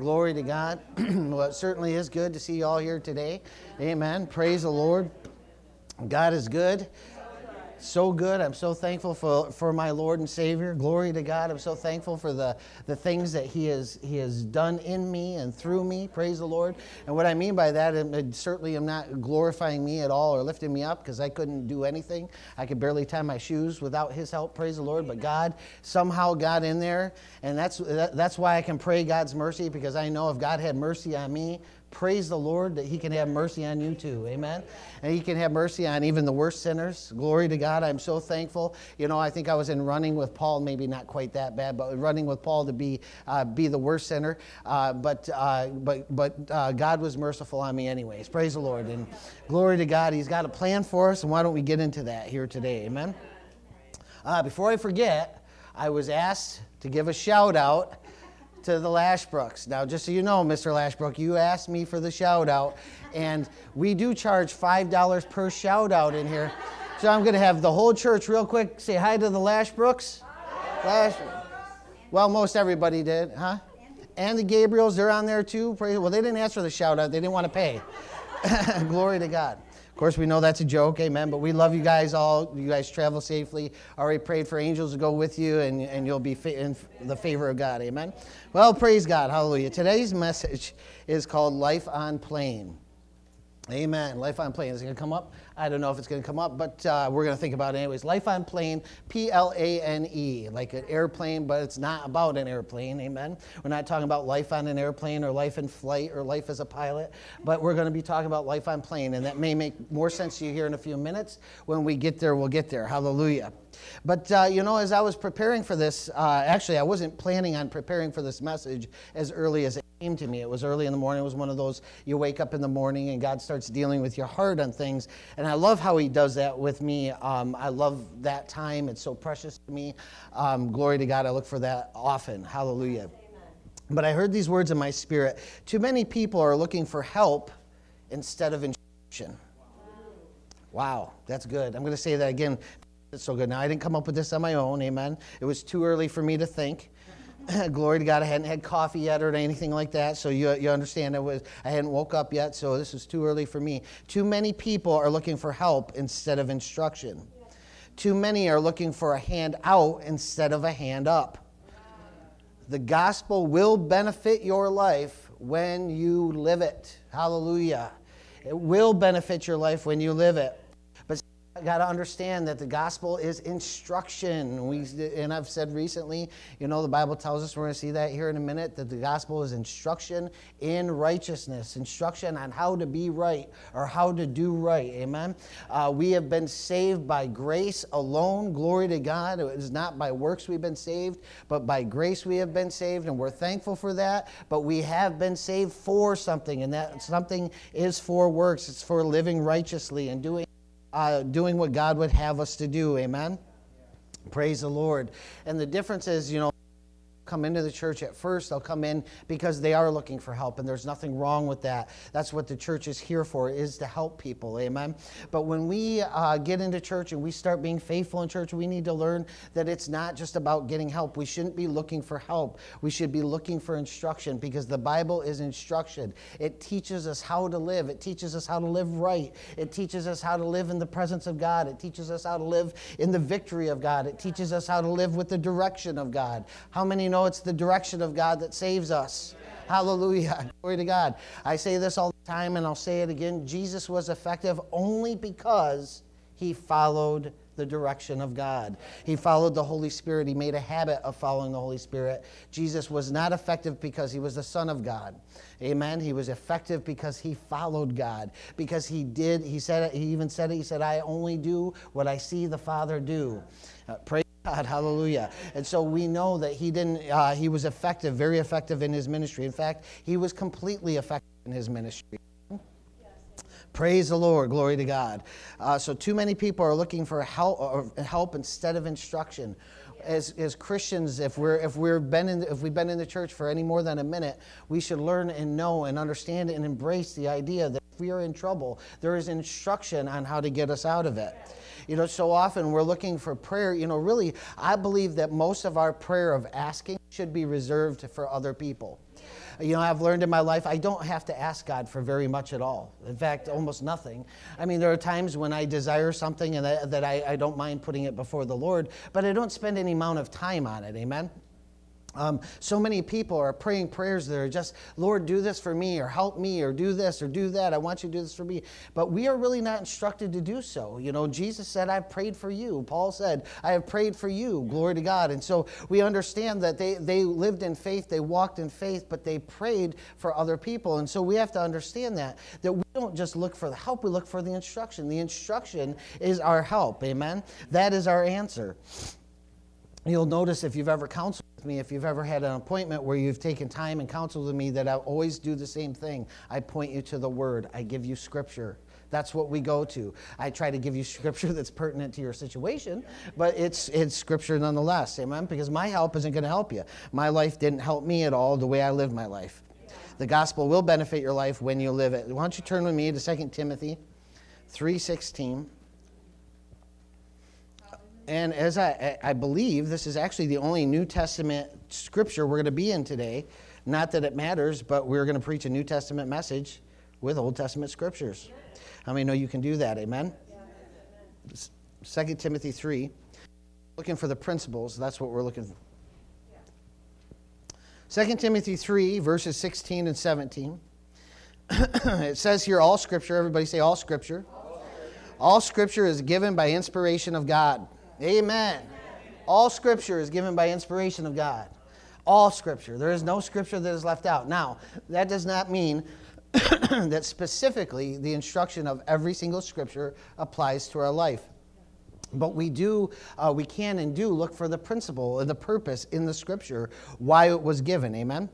Glory to God. Well, it certainly is good to see you all here today. Amen. Praise the Lord. God is good. So good. I'm so thankful for my Lord and Savior. Glory to God. I'm so thankful for the things that He has done in me and through me. Praise the Lord. And what I mean by that, it certainly am not glorifying me at all or lifting me up, because I couldn't do anything. I could barely tie my shoes without His help. Praise the Lord. But God somehow got in there, and that's why I can pray God's mercy, because I know if God had mercy on me, praise the Lord, that He can have mercy on you too. Amen. And He can have mercy on even the worst sinners. Glory to God. I'm so thankful. You know, I think I was in running with Paul, maybe not quite that bad, but running with Paul to be the worst sinner. But God was merciful on me anyways. Praise the Lord. And glory to God. He's got a plan for us. And why don't we get into that here today? Amen. Before I forget, I was asked to give a shout out to the Lashbrooks. Now, just so you know, Mr. Lashbrook, you asked me for the shout out, and we do charge $5 per shout out in here. So I'm going to have the whole church real quick say hi to the Lashbrooks. Well, most everybody did, huh? And the Gabriels, they're on there too. Well, they didn't ask for the shout out. They didn't want to pay. Glory to God. Of course, we know that's a joke, amen, but we love you guys all. You guys travel safely. Already prayed for angels to go with you, and you'll be in the favor of God, amen. Well, praise God, hallelujah. Today's message is called Life on Plane. Amen. Life on Plane. Is it going to come up? I don't know if it's going to come up, but we're going to think about it anyways. Life on Plane, Plane, like an airplane, but it's not about an airplane. Amen. We're not talking about life on an airplane or life in flight or life as a pilot, but we're going to be talking about life on plane, and that may make more sense to you here in a few minutes. When we get there, we'll get there. Hallelujah. But, as I was preparing for this, actually, I wasn't planning on preparing for this message as early as it came to me. It was early in the morning. It was one of those, you wake up in the morning and God starts dealing with your heart on things. And I love how He does that with me. I love that time. It's so precious to me. Glory to God. I look for that often. Hallelujah. Amen. But I heard these words in my spirit. Too many people are looking for help instead of instruction. Wow, that's good. I'm going to say that again. It's so good. Now, I didn't come up with this on my own, amen. It was too early for me to think. Glory to God, I hadn't had coffee yet or anything like that, so you understand I hadn't woke up yet, so this was too early for me. Too many people are looking for help instead of instruction. Too many are looking for a hand out instead of a hand up. The gospel will benefit your life when you live it. Hallelujah. It will benefit your life when you live it. I got to understand that the gospel is instruction. And I've said recently, the Bible tells us, we're going to see that here in a minute, that the gospel is instruction in righteousness, instruction on how to be right or how to do right. Amen. We have been saved by grace alone. Glory to God. It is not by works we've been saved, but by grace we have been saved, and we're thankful for that. But we have been saved for something, and that something is for works. It's for living righteously and doing what God would have us to do. Amen? Praise the Lord. And the difference is, come into the church at first, they'll come in because they are looking for help, and there's nothing wrong with that. That's what the church is here for, is to help people. Amen? But when we get into church and we start being faithful in church, we need to learn that it's not just about getting help. We shouldn't be looking for help. We should be looking for instruction, because the Bible is instruction. It teaches us how to live. It teaches us how to live right. It teaches us how to live in the presence of God. It teaches us how to live in the victory of God. It teaches us how to live with the direction of God. How many know it's the direction of God that saves us? Hallelujah. Glory to God. I say this all the time, and I'll say it again. Jesus was effective only because He followed the direction of God. He followed the Holy Spirit. He made a habit of following the Holy Spirit. Jesus was not effective because He was the Son of God. Amen. He was effective because He followed God. Because He said, I only do what I see the Father do. Praise God, hallelujah. And so we know that he was effective, very effective in His ministry. In fact, He was completely effective in His ministry. Praise the Lord, glory to God. So too many people are looking for help instead of instruction. As Christians, if we've been in the church for any more than a minute, we should learn and know and understand and embrace the idea that if we are in trouble, there is instruction on how to get us out of it. So often we're looking for prayer. Really, I believe that most of our prayer of asking should be reserved for other people. I've learned in my life I don't have to ask God for very much at all. In fact, almost nothing. I mean, there are times when I desire something and that I don't mind putting it before the Lord, but I don't spend any amount of time on it. Amen? So many people are praying prayers that are just, Lord, do this for me, or help me, or do this, or do that. I want you to do this for me. But we are really not instructed to do so. Jesus said, I've prayed for you. Paul said, I have prayed for you. Glory to God. And so we understand that they lived in faith, they walked in faith, but they prayed for other people. And so we have to understand that we don't just look for the help, we look for the instruction. The instruction is our help. Amen? That is our answer. You'll notice if you've ever counseled with me, if you've ever had an appointment where you've taken time and counseled with me, that I always do the same thing. I point you to the Word. I give you Scripture. That's what we go to. I try to give you Scripture that's pertinent to your situation, but it's Scripture nonetheless, amen? Because my help isn't going to help you. My life didn't help me at all the way I lived my life. The gospel will benefit your life when you live it. Why don't you turn with me to 2 Timothy 3:16. And as I believe, this is actually the only New Testament scripture we're going to be in today. Not that it matters, but we're going to preach a New Testament message with Old Testament scriptures. How many know you can do that? Amen? 2 Timothy 3. Looking for the principles. That's what we're looking for. 2 Timothy 3, verses 16 and 17. It says here, all scripture. Everybody say all scripture. All scripture is given by inspiration of God. Amen. All scripture is given by inspiration of God. All scripture. There is no scripture that is left out. Now, that does not mean that specifically the instruction of every single scripture applies to our life. But we can and do look for the principle and the purpose in the scripture, why it was given. Amen?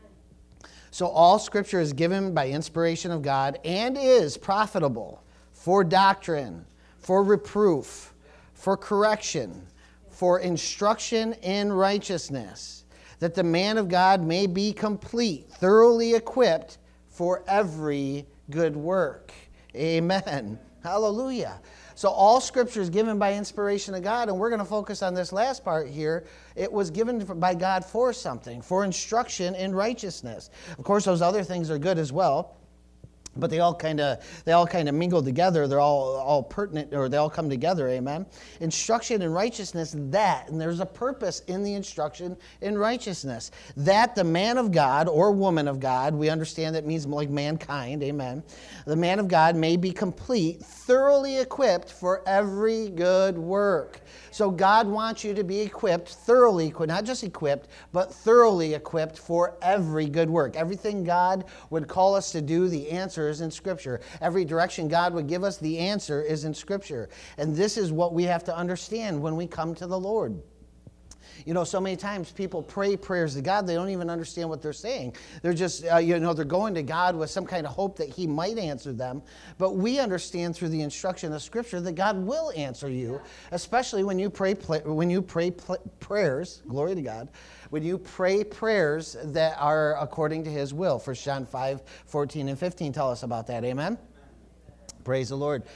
So all scripture is given by inspiration of God and is profitable for doctrine, for reproof, for correction, for instruction in righteousness, that the man of God may be complete, thoroughly equipped for every good work. Amen. Hallelujah. So all scripture is given by inspiration of God, and we're going to focus on this last part here. It was given by God for something, for instruction in righteousness. Of course, those other things are good as well. But they all kind of mingle together. They're all pertinent, or they all come together. Amen. Instruction in righteousness. And there's a purpose in the instruction in righteousness. That the man of God or woman of God, we understand that means like mankind. Amen. The man of God may be complete, thoroughly equipped for every good work. So God wants you to be equipped, thoroughly equipped, not just equipped, but thoroughly equipped for every good work. Everything God would call us to do, the answer is in Scripture. Every direction God would give us, the answer is in Scripture. And this is what we have to understand when we come to the Lord. So many times people pray prayers to God, they don't even understand what they're saying. They're just, they're going to God with some kind of hope that He might answer them. But we understand through the instruction of Scripture that God will answer you, especially when you pray prayers, glory to God, when you pray prayers that are according to His will. 1 John 5, 14 and 15 tell us about that. Amen? Praise the Lord.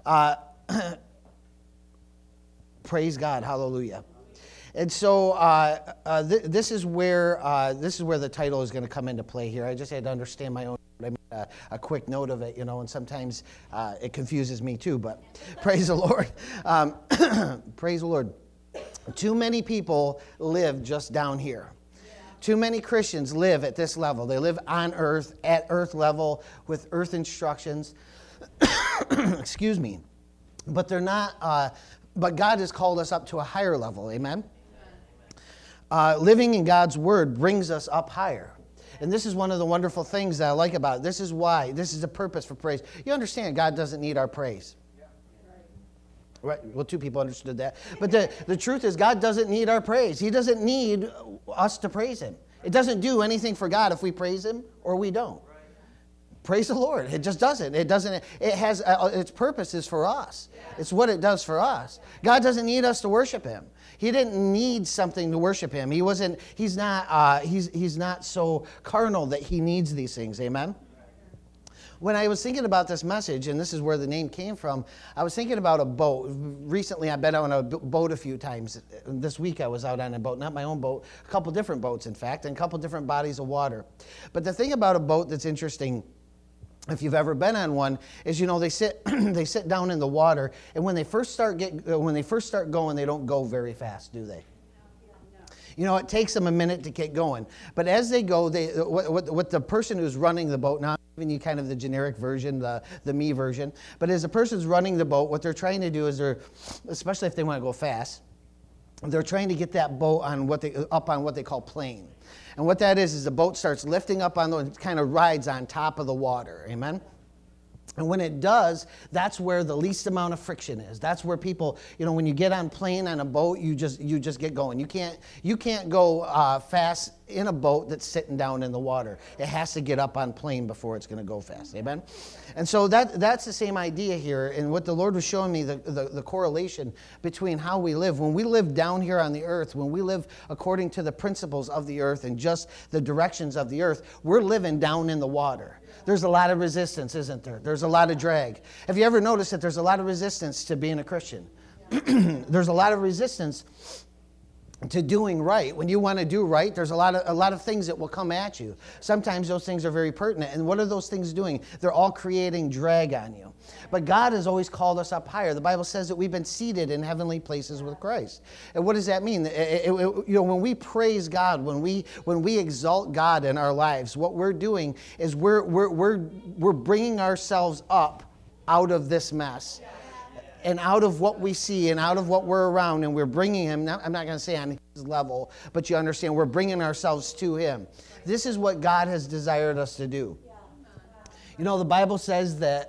Praise God. Hallelujah. And so this is where the title is going to come into play here. I just had to understand my own. I made a quick note of it, and sometimes it confuses me too. But praise the Lord. Praise the Lord. Too many people live just down here. Too many Christians live at this level. They live on earth, at earth level, with earth instructions. Excuse me. But they're not. But God has called us up to a higher level. Amen. Living in God's Word brings us up higher. And this is one of the wonderful things that I like about it. This is why. This is the purpose for praise. You understand God doesn't need our praise. Right? Well, two people understood that. But the truth is God doesn't need our praise. He doesn't need us to praise Him. It doesn't do anything for God if we praise Him or we don't. Praise the Lord. It just doesn't. It doesn't. It has its purpose is for us. It's what it does for us. God doesn't need us to worship Him. He didn't need something to worship Him. He's not so carnal that He needs these things. Amen. When I was thinking about this message, and this is where the name came from, I was thinking about a boat. Recently, I've been on a boat a few times. This week, I was out on a boat, not my own boat, a couple different boats, in fact, and a couple different bodies of water. But the thing about a boat that's interesting, if you've ever been on one, is they sit they sit down in the water, and when they first start going, they don't go very fast, do they? It takes them a minute to get going. But as they go, what the person who's running the boat, now I'm giving you kind of the generic version, the me version, but as the person's running the boat, what they're trying to do is especially if they want to go fast, they're trying to get that boat up on what they call plane. And what that is the boat starts lifting up it kind of rides on top of the water. Amen? And when it does, that's where the least amount of friction is. That's where people, when you get on plane on a boat, you just get going. You can't go fast in a boat that's sitting down in the water. It has to get up on plane before it's going to go fast. Amen? And so that's the same idea here. And what the Lord was showing me, the correlation between how we live. When we live down here on the earth, when we live according to the principles of the earth and just the directions of the earth, we're living down in the water. There's a lot of resistance, isn't there? There's a lot of drag. Have you ever noticed that there's a lot of resistance to being a Christian? There's a lot of resistance to doing right. When you want to do right, there's a lot of things that will come at you. Sometimes those things are very pertinent. And what are those things doing? They're all creating drag on you. But God has always called us up higher. The Bible says that we've been seated in heavenly places with Christ. And what does that mean? When we praise God, when we exalt God in our lives, what we're doing is we're bringing ourselves up out of this mess. And out of what we see and out of what we're around, and we're bringing him, I'm not going to say on his level, but you understand, we're bringing ourselves to him. This is what God has desired us to do. The Bible says that,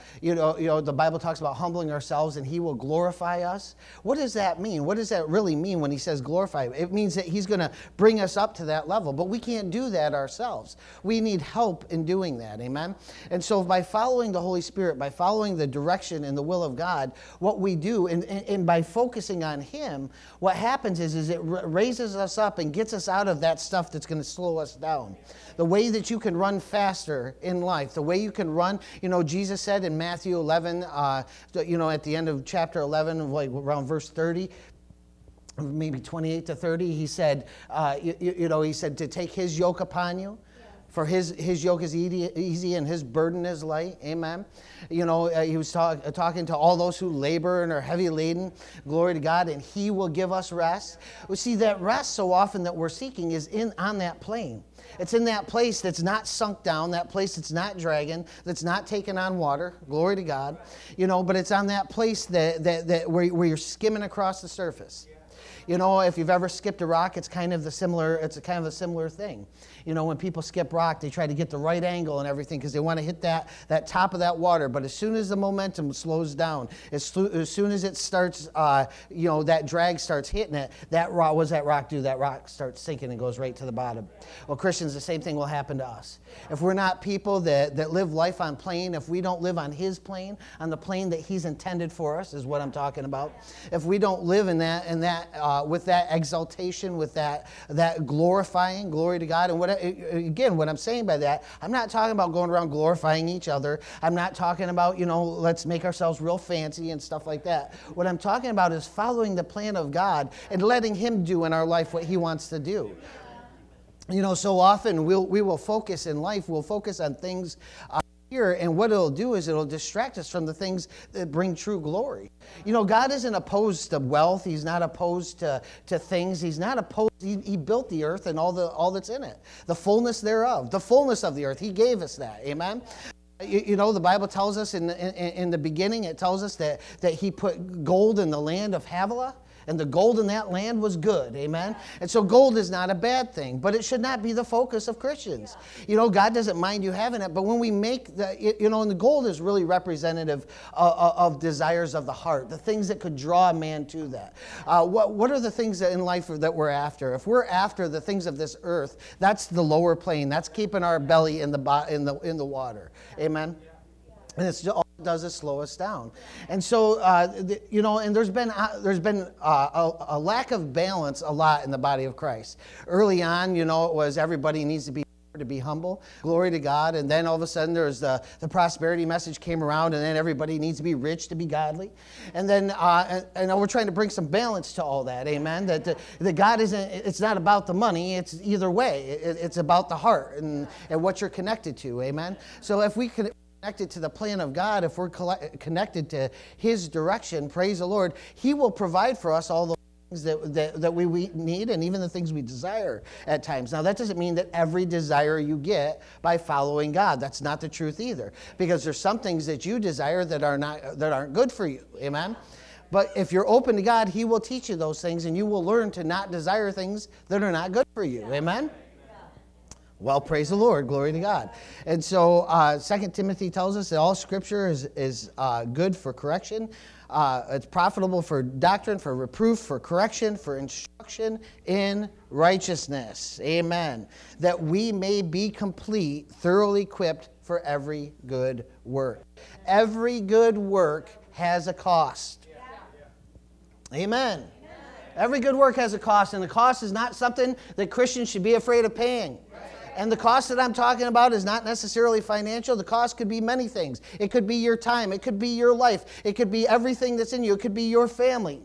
the Bible talks about humbling ourselves and he will glorify us. What does that mean? What does that really mean when he says glorify? It means that he's going to bring us up to that level, but we can't do that ourselves. We need help in doing that, amen? And so by following the Holy Spirit, by following the direction and the will of God, what we do, and by focusing on him, what happens is it raises us up and gets us out of that stuff that's going to slow us down. The way that you can run faster in life, the way you can run, Jesus said in Matthew 11, at the end of chapter 11, like around verse 30, maybe 28 to 30, he said, he said to take his yoke upon you. For his yoke is easy and his burden is light. Amen. He was talking to all those who labor and are heavy laden. Glory to God. And he will give us rest. We see that rest so often that we're seeking is on that plane. It's in that place that's not sunk down, that place that's not dragging, that's not taking on water. Glory to God. But it's on that place that where you're skimming across the surface. If you've ever skipped a rock, it's kind of a similar thing. When people skip rock, they try to get the right angle and everything because they want to hit that top of that water. But as soon as the momentum slows down, as soon as it starts, that drag starts hitting it, what does that rock do? That rock starts sinking and goes right to the bottom. Well, Christians, the same thing will happen to us. If we're not people that live life on plane, if we don't live on his plane, on the plane that he's intended for us, is what I'm talking about. If we don't live in that with that exaltation, with that glorifying, glory to God. And what I'm saying by that, I'm not talking about going around glorifying each other. I'm not talking about, let's make ourselves real fancy and stuff like that. What I'm talking about is following the plan of God and letting him do in our life what he wants to do. So often we will focus in life, we'll focus on things here, and what it'll do is it'll distract us from the things that bring true glory. God isn't opposed to wealth. He's not opposed to things. He's not opposed. He built the earth and all that's in it. The fullness thereof, the fullness of the earth. He gave us that. Amen? The Bible tells us in the beginning, it tells us that he put gold in the land of Havilah. And the gold in that land was good, amen? And so gold is not a bad thing, but it should not be the focus of Christians. God doesn't mind you having it, but when we make and the gold is really representative of desires of the heart, the things that could draw a man to that. What are the things that in life that we're after? If we're after the things of this earth, that's the lower plane. That's keeping our belly in the water, amen? And it's all it does is slow us down. And so, and there's been a lack of balance a lot in the body of Christ. Early on, it was everybody needs to be to be humble. Glory to God. And then all of a sudden there's the prosperity message came around, and then everybody needs to be rich to be godly. And then and we're trying to bring some balance to all that. Amen. That God isn't, it's not about the money. It's either way. It's about the heart and what you're connected to. Amen. So if we could connected to the plan of God, if we're connected to His direction, praise the Lord, He will provide for us all the things that we need, and even the things we desire at times. Now, that doesn't mean that every desire you get by following God. That's not the truth either, because there's some things that you desire that aren't good for you. Amen. But if you're open to God, He will teach you those things, and you will learn to not desire things that are not good for you. Amen. Well, praise the Lord. Glory to God. And so 2 Timothy tells us that all Scripture is good for correction. It's profitable for doctrine, for reproof, for correction, for instruction in righteousness. Amen. That we may be complete, thoroughly equipped for every good work. Every good work has a cost. Amen. Every good work has a cost, and the cost is not something that Christians should be afraid of paying. And the cost that I'm talking about is not necessarily financial. The cost could be many things. It could be your time. It could be your life. It could be everything that's in you. It could be your family.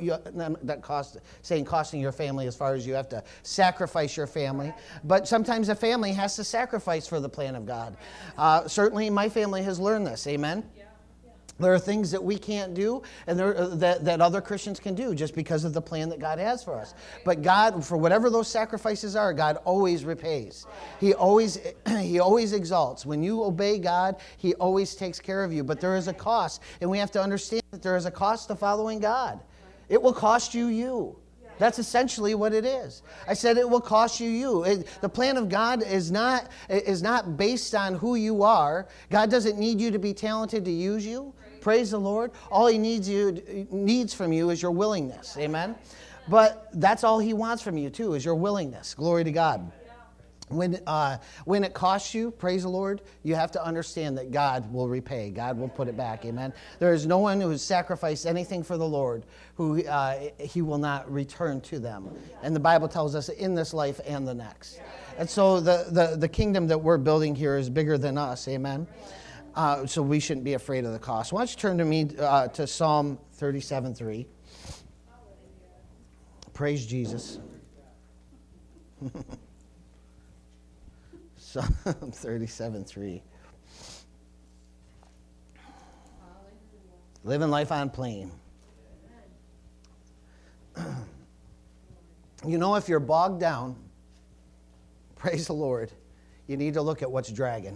Saying costing your family as far as you have to sacrifice your family. But sometimes a family has to sacrifice for the plan of God. Certainly my family has learned this. Amen. There are things that we can't do and that other Christians can do just because of the plan that God has for us. But God, for whatever those sacrifices are, God always repays. He always exalts. When you obey God, He always takes care of you. But there is a cost, and we have to understand that there is a cost to following God. It will cost you. That's essentially what it is. I said it will cost you. The plan of God is not based on who you are. God doesn't need you to be talented to use you. Praise the Lord. All He needs from you is your willingness. Amen. But that's all He wants from you too, is your willingness. Glory to God. When it costs you, praise the Lord, you have to understand that God will repay. God will put it back. Amen. There is no one who has sacrificed anything for the Lord who He will not return to them. And the Bible tells us in this life and the next. And so the kingdom that we're building here is bigger than us. Amen. So we shouldn't be afraid of the cost. Why don't you turn to me to Psalm 37:3. Praise Jesus. Psalm 37:3. Living life on plane. You know, if you're bogged down, praise the Lord, you need to look at what's dragging.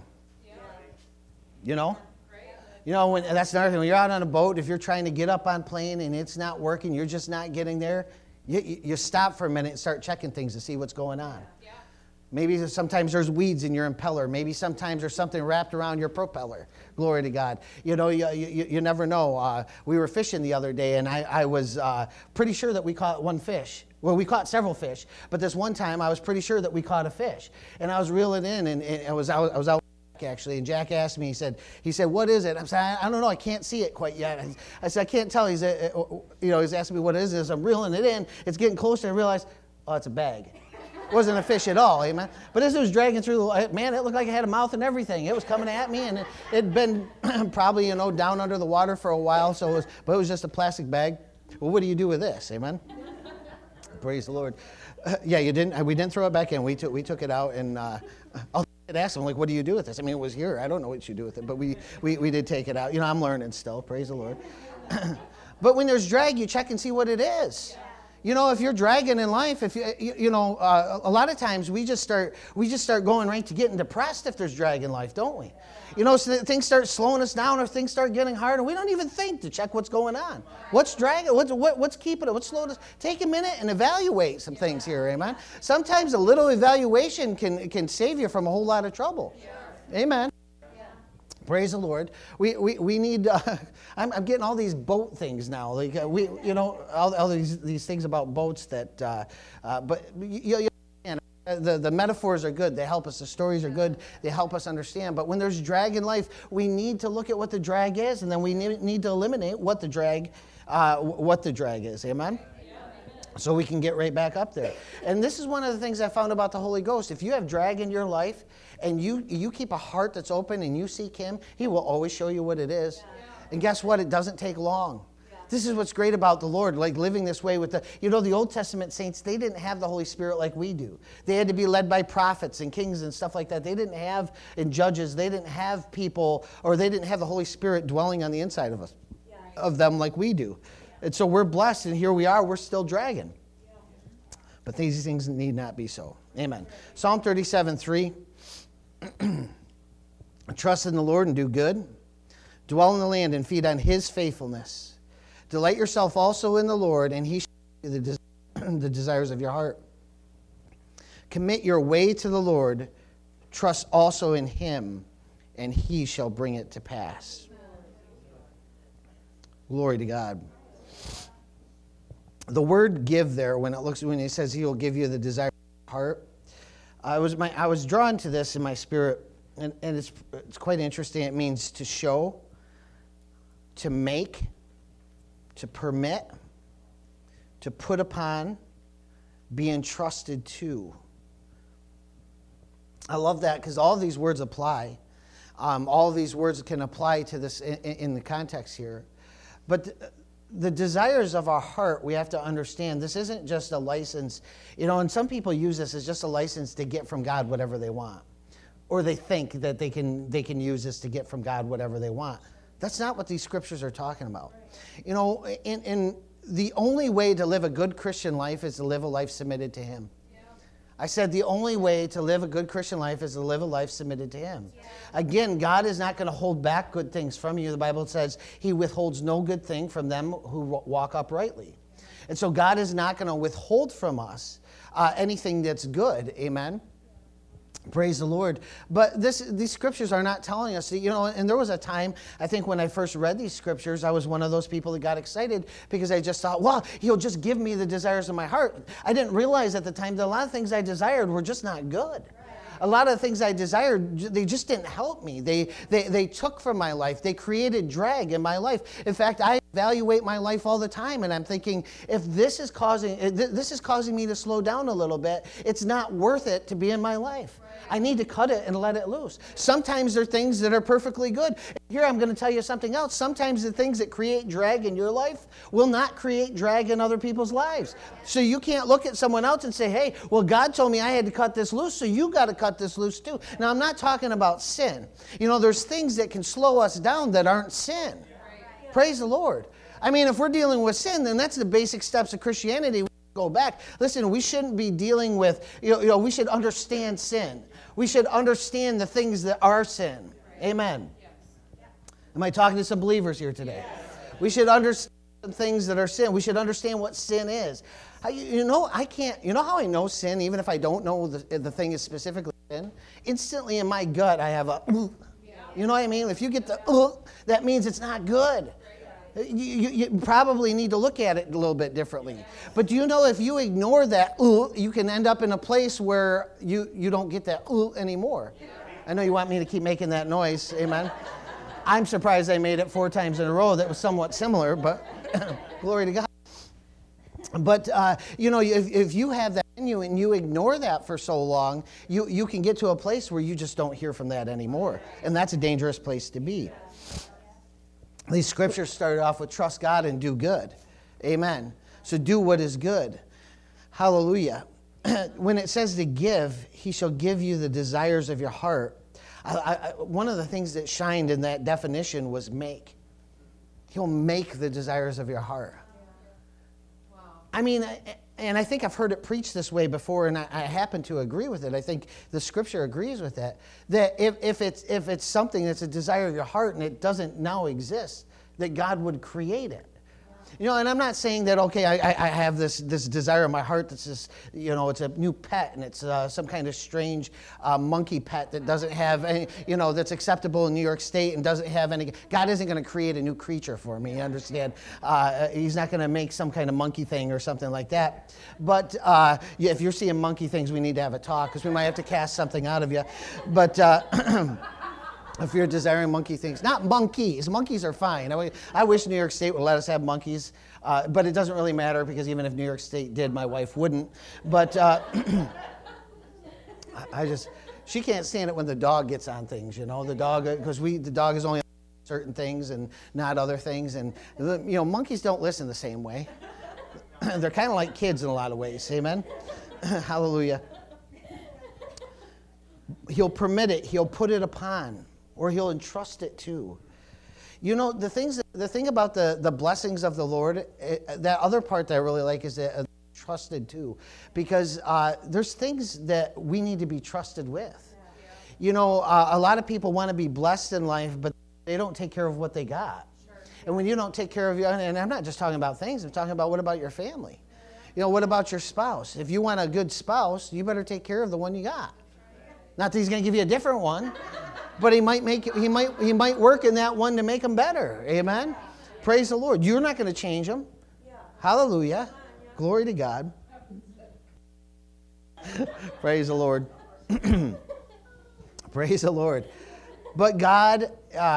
You know? That's another thing. When you're out on a boat, if you're trying to get up on plane and it's not working, you're just not getting there, you stop for a minute and start checking things to see what's going on. Yeah. Maybe sometimes there's weeds in your impeller. Maybe sometimes there's something wrapped around your propeller. Glory to God. You never know. We were fishing the other day, and I was pretty sure that we caught one fish. Well, we caught several fish, but this one time I was pretty sure that we caught a fish. And I was reeling in, and I was out actually, and Jack asked me, he said, what is it? I said, I don't know, I can't see it quite yet. I said, I can't tell. He's asking me what it is. I'm reeling it in. It's getting closer. I realized, it's a bag. It wasn't a fish at all, amen. But as it was dragging through, man, it looked like it had a mouth and everything. It was coming at me, and it'd been probably, down under the water for a while, but it was just a plastic bag. Well, what do you do with this, amen? Praise the Lord. We didn't throw it back in. We took it out, and I'd ask him, what do you do with this? I mean, it was here. I don't know what you do with it, but we did take it out. I'm learning still. Praise the Lord. But when there's drag, you check and see what it is. If you're dragging in life, a lot of times we just start going right to getting depressed if there's drag in life, don't we? So things start slowing us down, or things start getting hard, and we don't even think to check what's going on. What's dragging? What's keeping it? What's slowing us? Take a minute and evaluate some things here, amen? Sometimes a little evaluation can save you from a whole lot of trouble. Amen. Praise the Lord. We need. I'm getting all these boat things now. All these things about boats that. But the metaphors are good. They help us. The stories are good. They help us understand. But when there's drag in life, we need to look at what the drag is, and then we need to eliminate what the drag is. Amen. so we can get right back up there. And this is one of the things I found about the Holy Ghost. If you have drag in your life and you keep a heart that's open and you seek him, he will always show you what it is. And guess what? It doesn't take long. This is what's great about the Lord, like living this way with the Old Testament saints, they didn't have the Holy Spirit like we do. They had to be led by prophets and kings and stuff like that. They didn't have, in Judges, they didn't have people, or they didn't have the Holy Spirit dwelling on the inside of us, of them like we do. And so we're blessed, and here we are, we're still dragging. But these things need not be so. Amen. Psalm 37:3. Trust in the Lord and do good. Dwell in the land and feed on his faithfulness. Delight yourself also in the Lord, and he shall give you the desires of your heart. Commit your way to the Lord. Trust also in him, and he shall bring it to pass. Glory to God. The word give there, when it says he will give you the desire of your heart, I was drawn to this in my spirit, and it's quite interesting. It means to show, to make, to permit, to put upon, be entrusted to. I love that because all of these words apply. All of these words can apply to this in the context here. But the desires of our heart, we have to understand, this isn't just a license. And some people use this as just a license to get from God whatever they want. Or they think that they can use this to get from God whatever they want. That's not what these scriptures are talking about. In the only way to live a good Christian life is to live a life submitted to him. Yeah. I said the only way to live a good Christian life is to live a life submitted to him. Yeah. Again, God is not going to hold back good things from you. The Bible says he withholds no good thing from them who walk uprightly. And so God is not going to withhold from us anything that's good. Amen. Praise the Lord. But these scriptures are not telling us, and there was a time, I think when I first read these scriptures, I was one of those people that got excited because I just thought, well, he'll just give me the desires of my heart. I didn't realize at the time that a lot of things I desired were just not good. A lot of the things I desired, they just didn't help me. They took from my life. They created drag in my life. In fact, I evaluate my life all the time, and I'm thinking, if this is causing me to slow down a little bit, it's not worth it to be in my life. I need to cut it and let it loose. Sometimes there are things that are perfectly good. Here I'm going to tell you something else. Sometimes the things that create drag in your life will not create drag in other people's lives. So you can't look at someone else and say, hey, well, God told me I had to cut this loose, so you got to cut this loose too. Now, I'm not talking about sin. There's things that can slow us down that aren't sin. Praise the Lord. I mean, if we're dealing with sin, then that's the basic steps of Christianity. Go back. Listen, we shouldn't be dealing with, we should understand sin. We should understand the things that are sin. Amen. Am I talking to some believers here today? We should understand things that are sin. We should understand what sin is. I can't, how I know sin, even if I don't know the thing is specifically sin? Instantly in my gut, I have a, you know what I mean? If you get the, that means it's not good. You probably need to look at it a little bit differently. But do you know if you ignore that you can end up in a place where you don't get that anymore. I know you want me to keep making that noise. Amen. I'm surprised I made it 4 times in a row. That was somewhat similar, but glory to God. But, if you have that in you and you ignore that for so long, you can get to a place where you just don't hear from that anymore. And that's a dangerous place to be. These scriptures started off with trust God and do good. Amen. So do what is good. Hallelujah. When it says to give, he shall give you the desires of your heart. One of the things that shined in that definition was make. He'll make the desires of your heart. Wow. I mean, and I think I've heard it preached this way before, and I happen to agree with it. I think the scripture agrees with that. That if it's something that's a desire of your heart and it doesn't now exist, that God would create it. And I'm not saying that, okay, I have this desire in my heart that's just, it's a new pet and it's some kind of strange monkey pet that doesn't have any, that's acceptable in New York State and doesn't have any. God isn't going to create a new creature for me, you understand? He's not going to make some kind of monkey thing or something like that. But if you're seeing monkey things, we need to have a talk because we might have to cast something out of you. But If you're desiring monkey things, not monkeys. Monkeys are fine. I wish New York State would let us have monkeys, but it doesn't really matter because even if New York State did, my wife wouldn't. But she can't stand it when the dog gets on things, the dog, because the dog is only on certain things and not other things. And, monkeys don't listen the same way. They're kind of like kids in a lot of ways. Amen? Hallelujah. He'll permit it. He'll put it upon. Or he'll entrust it to. The thing about the blessings of the Lord, that other part that I really like is that trusted too. Because there's things that we need to be trusted with. A lot of people want to be blessed in life, but they don't take care of what they got. And when you don't take care of your, and I'm not just talking about things, I'm talking about what about your family? What about your spouse? If you want a good spouse, you better take care of the one you got. Not that he's going to give you a different one. But he might work in that one to make them better. Amen? Praise the Lord. You're not going to change them. Hallelujah. Glory to God. Praise the Lord. Praise the Lord. But God,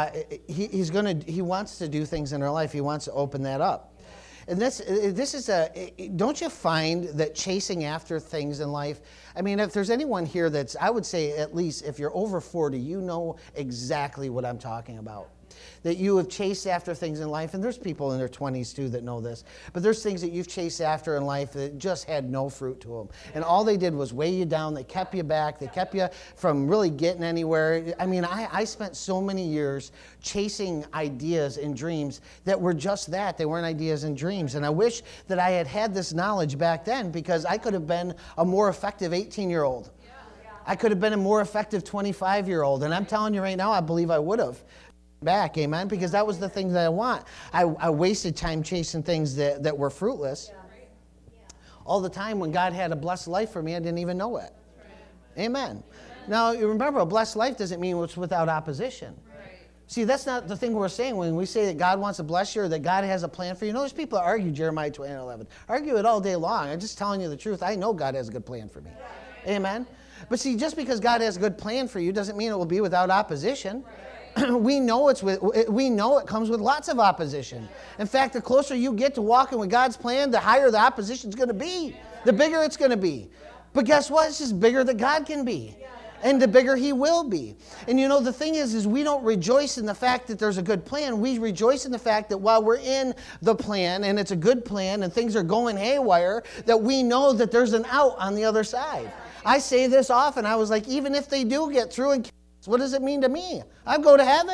He wants to do things in our life. He wants to open that up. And this is don't you find that chasing after things in life, if there's anyone here I would say at least if you're over 40, you know exactly what I'm talking about. That you have chased after things in life, and there's people in their 20s too that know this, but there's things that you've chased after in life that just had no fruit to them. And all they did was weigh you down. They kept you back. They kept you from really getting anywhere. I spent so many years chasing ideas and dreams that were just that. They weren't ideas and dreams. And I wish that I had had this knowledge back then, because I could have been a more effective 18-year-old. I could have been a more effective 25-year-old. And I'm telling you right now, I believe I would have. Back, amen, because that was the thing that I want. I wasted time chasing things that were fruitless. All the time when God had a blessed life for me, I didn't even know it. Amen. Now, you remember, a blessed life doesn't mean it's without opposition. See, that's not the thing we're saying when we say that God wants to bless you or that God has a plan for you. There's people that argue Jeremiah 20:11. Argue it all day long. I'm just telling you the truth. I know God has a good plan for me. Amen. But see, just because God has a good plan for you doesn't mean it will be without opposition. We know it comes with lots of opposition. In fact, the closer you get to walking with God's plan, the higher the opposition is going to be, the bigger it's going to be. But guess what? It's just bigger than God can be, and the bigger He will be. And the thing is we don't rejoice in the fact that there's a good plan. We rejoice in the fact that while we're in the plan, and it's a good plan, and things are going haywire, that we know that there's an out on the other side. I say this often. I was like, even if they do get through and what does it mean to me? I go to heaven.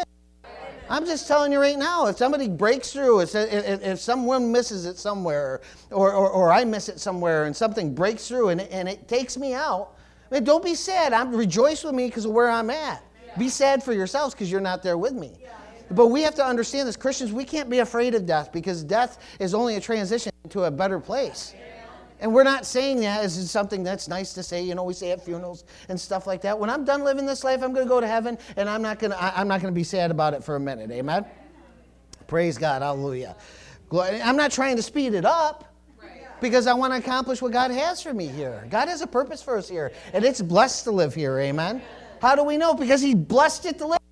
I'm just telling you right now, if somebody breaks through, if someone misses it somewhere, or I miss it somewhere, and something breaks through and it takes me out, don't be sad. Rejoice with me because of where I'm at. Be sad for yourselves because you're not there with me. But we have to understand this. Christians, we can't be afraid of death, because death is only a transition to a better place. And we're not saying that as something that's nice to say. We say at funerals and stuff like that. When I'm done living this life, I'm going to go to heaven, and I'm not going to be sad about it for a minute. Amen? Praise God. Hallelujah. I'm not trying to speed it up, because I want to accomplish what God has for me here. God has a purpose for us here, and it's blessed to live here. Amen? How do we know? Because He blessed it to live.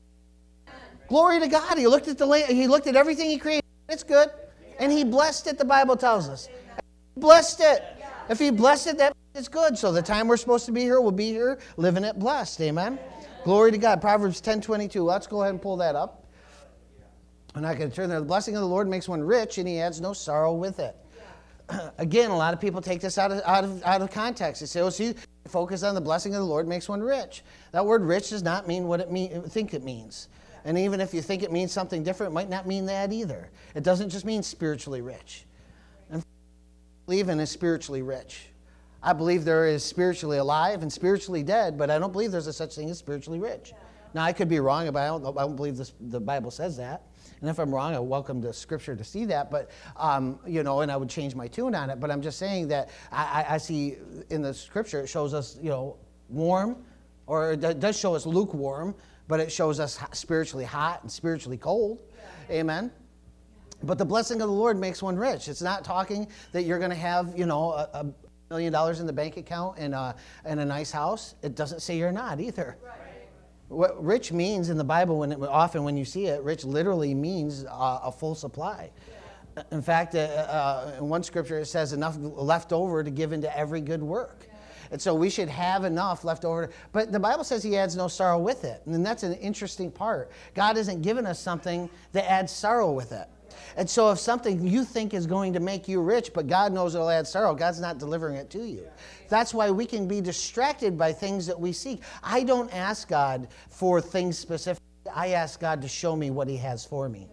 Glory to God. He looked at the land. He looked at everything He created. It's good. And He blessed it, the Bible tells us. Blessed it. If He blessed it, that means it's good. So the time we're supposed to be here, we'll be here living it blessed. Amen? Glory to God. Proverbs 10:22. Let's go ahead and pull that up. I'm not going to turn there. The blessing of the Lord makes one rich, and He adds no sorrow with it. Again, a lot of people take this out of context. They say, see, focus on the blessing of the Lord makes one rich. That word rich does not mean what think it means. And even if you think it means something different, it might not mean that either. It doesn't just mean spiritually rich. Believe in is spiritually rich. I believe there is spiritually alive and spiritually dead, but I don't believe there's a such thing as spiritually rich. Now, I could be wrong, but I don't believe the Bible says that. And if I'm wrong, I welcome the Scripture to see that. But, and I would change my tune on it. But I'm just saying that I see in the Scripture, it shows us, warm, or it does show us lukewarm, but it shows us spiritually hot and spiritually cold. Amen. But the blessing of the Lord makes one rich. It's not talking that you're going to have, $1 million in the bank account and a nice house. It doesn't say you're not either. What rich means in the Bible, often when you see it, rich literally means a full supply. In fact, in one scripture it says enough left over to give into every good work. And so we should have enough left over. But the Bible says he adds no sorrow with it. And that's an interesting part. God hasn't given us something that adds sorrow with it. And so if something you think is going to make you rich, but God knows it'll add sorrow, God's not delivering it to you. That's why we can be distracted by things that we seek. I don't ask God for things specific. I ask God to show me what he has for me.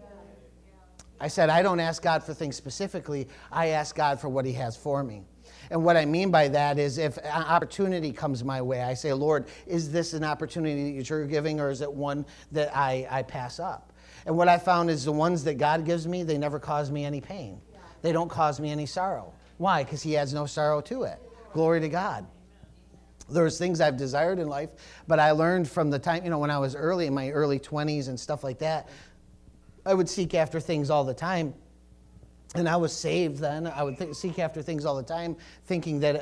I said I don't ask God for things specifically. I ask God for what he has for me. And what I mean by that is if an opportunity comes my way, I say, Lord, is this an opportunity that you're giving, or is it one that I pass up? And what I found is the ones that God gives me, they never cause me any pain. They don't cause me any sorrow. Why? Because he adds no sorrow to it. Glory to God. There's things I've desired in life, but I learned from the time, when I was in my early 20s and stuff like that, I would seek after things all the time. And I was saved then. I would seek after things all the time, thinking that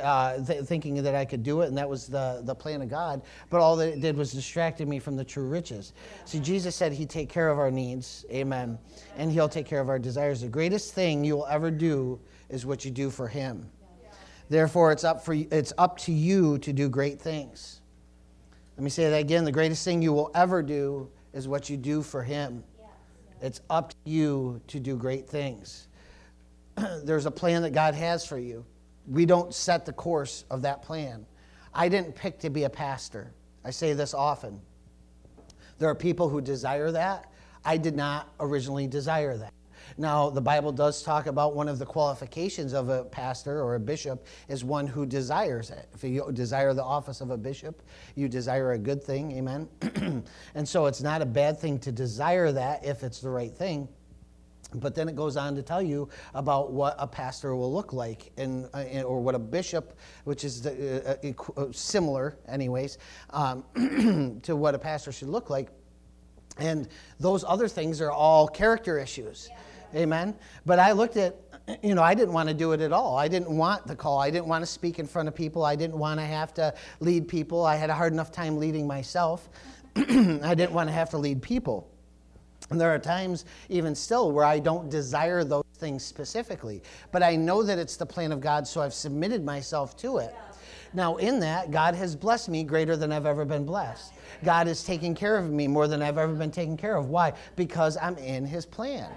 I could do it, and that was the plan of God. But all that it did was distracted me from the true riches. See, Jesus said he'd take care of our needs, amen, and he'll take care of our desires. The greatest thing you will ever do is what you do for him. Therefore, it's up to you to do great things. Let me say that again. The greatest thing you will ever do is what you do for him. It's up to you to do great things. There's a plan that God has for you. We don't set the course of that plan. I didn't pick to be a pastor. I say this often. There are people who desire that. I did not originally desire that. Now, the Bible does talk about one of the qualifications of a pastor or a bishop is one who desires it. If you desire the office of a bishop, you desire a good thing, amen? And so it's not a bad thing to desire that if it's the right thing. But then it goes on to tell you about what a pastor will look like, or what a bishop, which is similar, anyways, to what a pastor should look like. And those other things are all character issues. Yeah. Amen? But I looked at, I didn't want to do it at all. I didn't want the call. I didn't want to speak in front of people. I didn't want to have to lead people. I had a hard enough time leading myself. I didn't want to have to lead people. And there are times, even still, where I don't desire those things specifically. But I know that it's the plan of God, so I've submitted myself to it. Now, in that, God has blessed me greater than I've ever been blessed. God is taking care of me more than I've ever been taken care of. Why? Because I'm in his plan.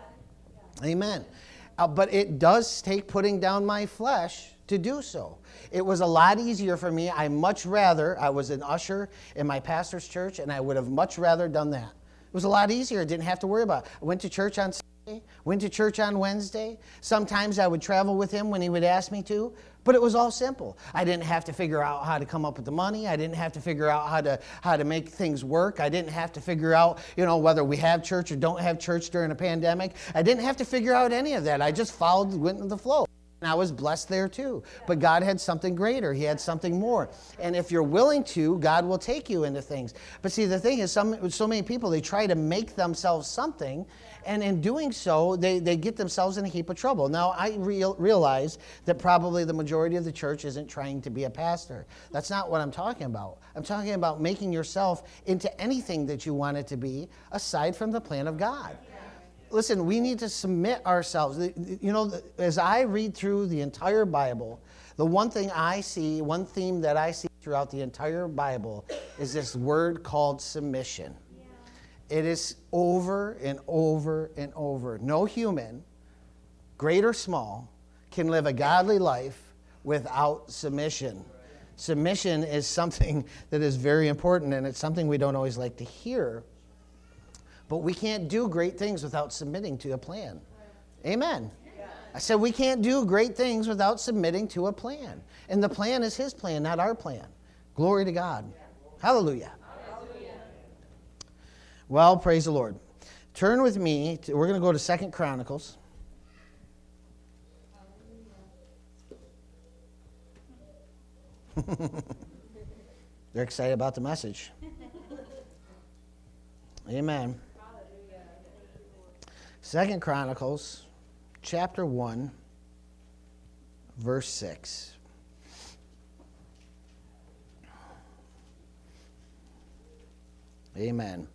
Amen. But it does take putting down my flesh to do so. It was a lot easier for me. I was an usher in my pastor's church, and I would have much rather done that. It was a lot easier. I didn't have to worry about it. I went to church on Sunday, went to church on Wednesday. Sometimes I would travel with him when he would ask me to, but it was all simple. I didn't have to figure out how to come up with the money. I didn't have to figure out how to make things work. I didn't have to figure out, whether we have church or don't have church during a pandemic. I didn't have to figure out any of that. I just went with the flow. And I was blessed there too. But God had something greater. He had something more. And if you're willing to, God will take you into things. But see, the thing is, so many people, they try to make themselves something. And in doing so, they get themselves in a heap of trouble. Now, I realize that probably the majority of the church isn't trying to be a pastor. That's not what I'm talking about. I'm talking about making yourself into anything that you want it to be aside from the plan of God. Listen, we need to submit ourselves. As I read through the entire Bible, the one thing I see, one theme that I see throughout the entire Bible is this word called submission. Yeah. It is over and over and over. No human, great or small, can live a godly life without submission. Submission is something that is very important, and it's something we don't always like to hear. But we can't do great things without submitting to a plan. Amen. I said we can't do great things without submitting to a plan. And the plan is his plan, not our plan. Glory to God. Hallelujah. Well, praise the Lord. Turn with me. We're going to go to 2 Chronicles. They're excited about the message. Amen. 2 Chronicles, chapter 1, verse 6. Amen.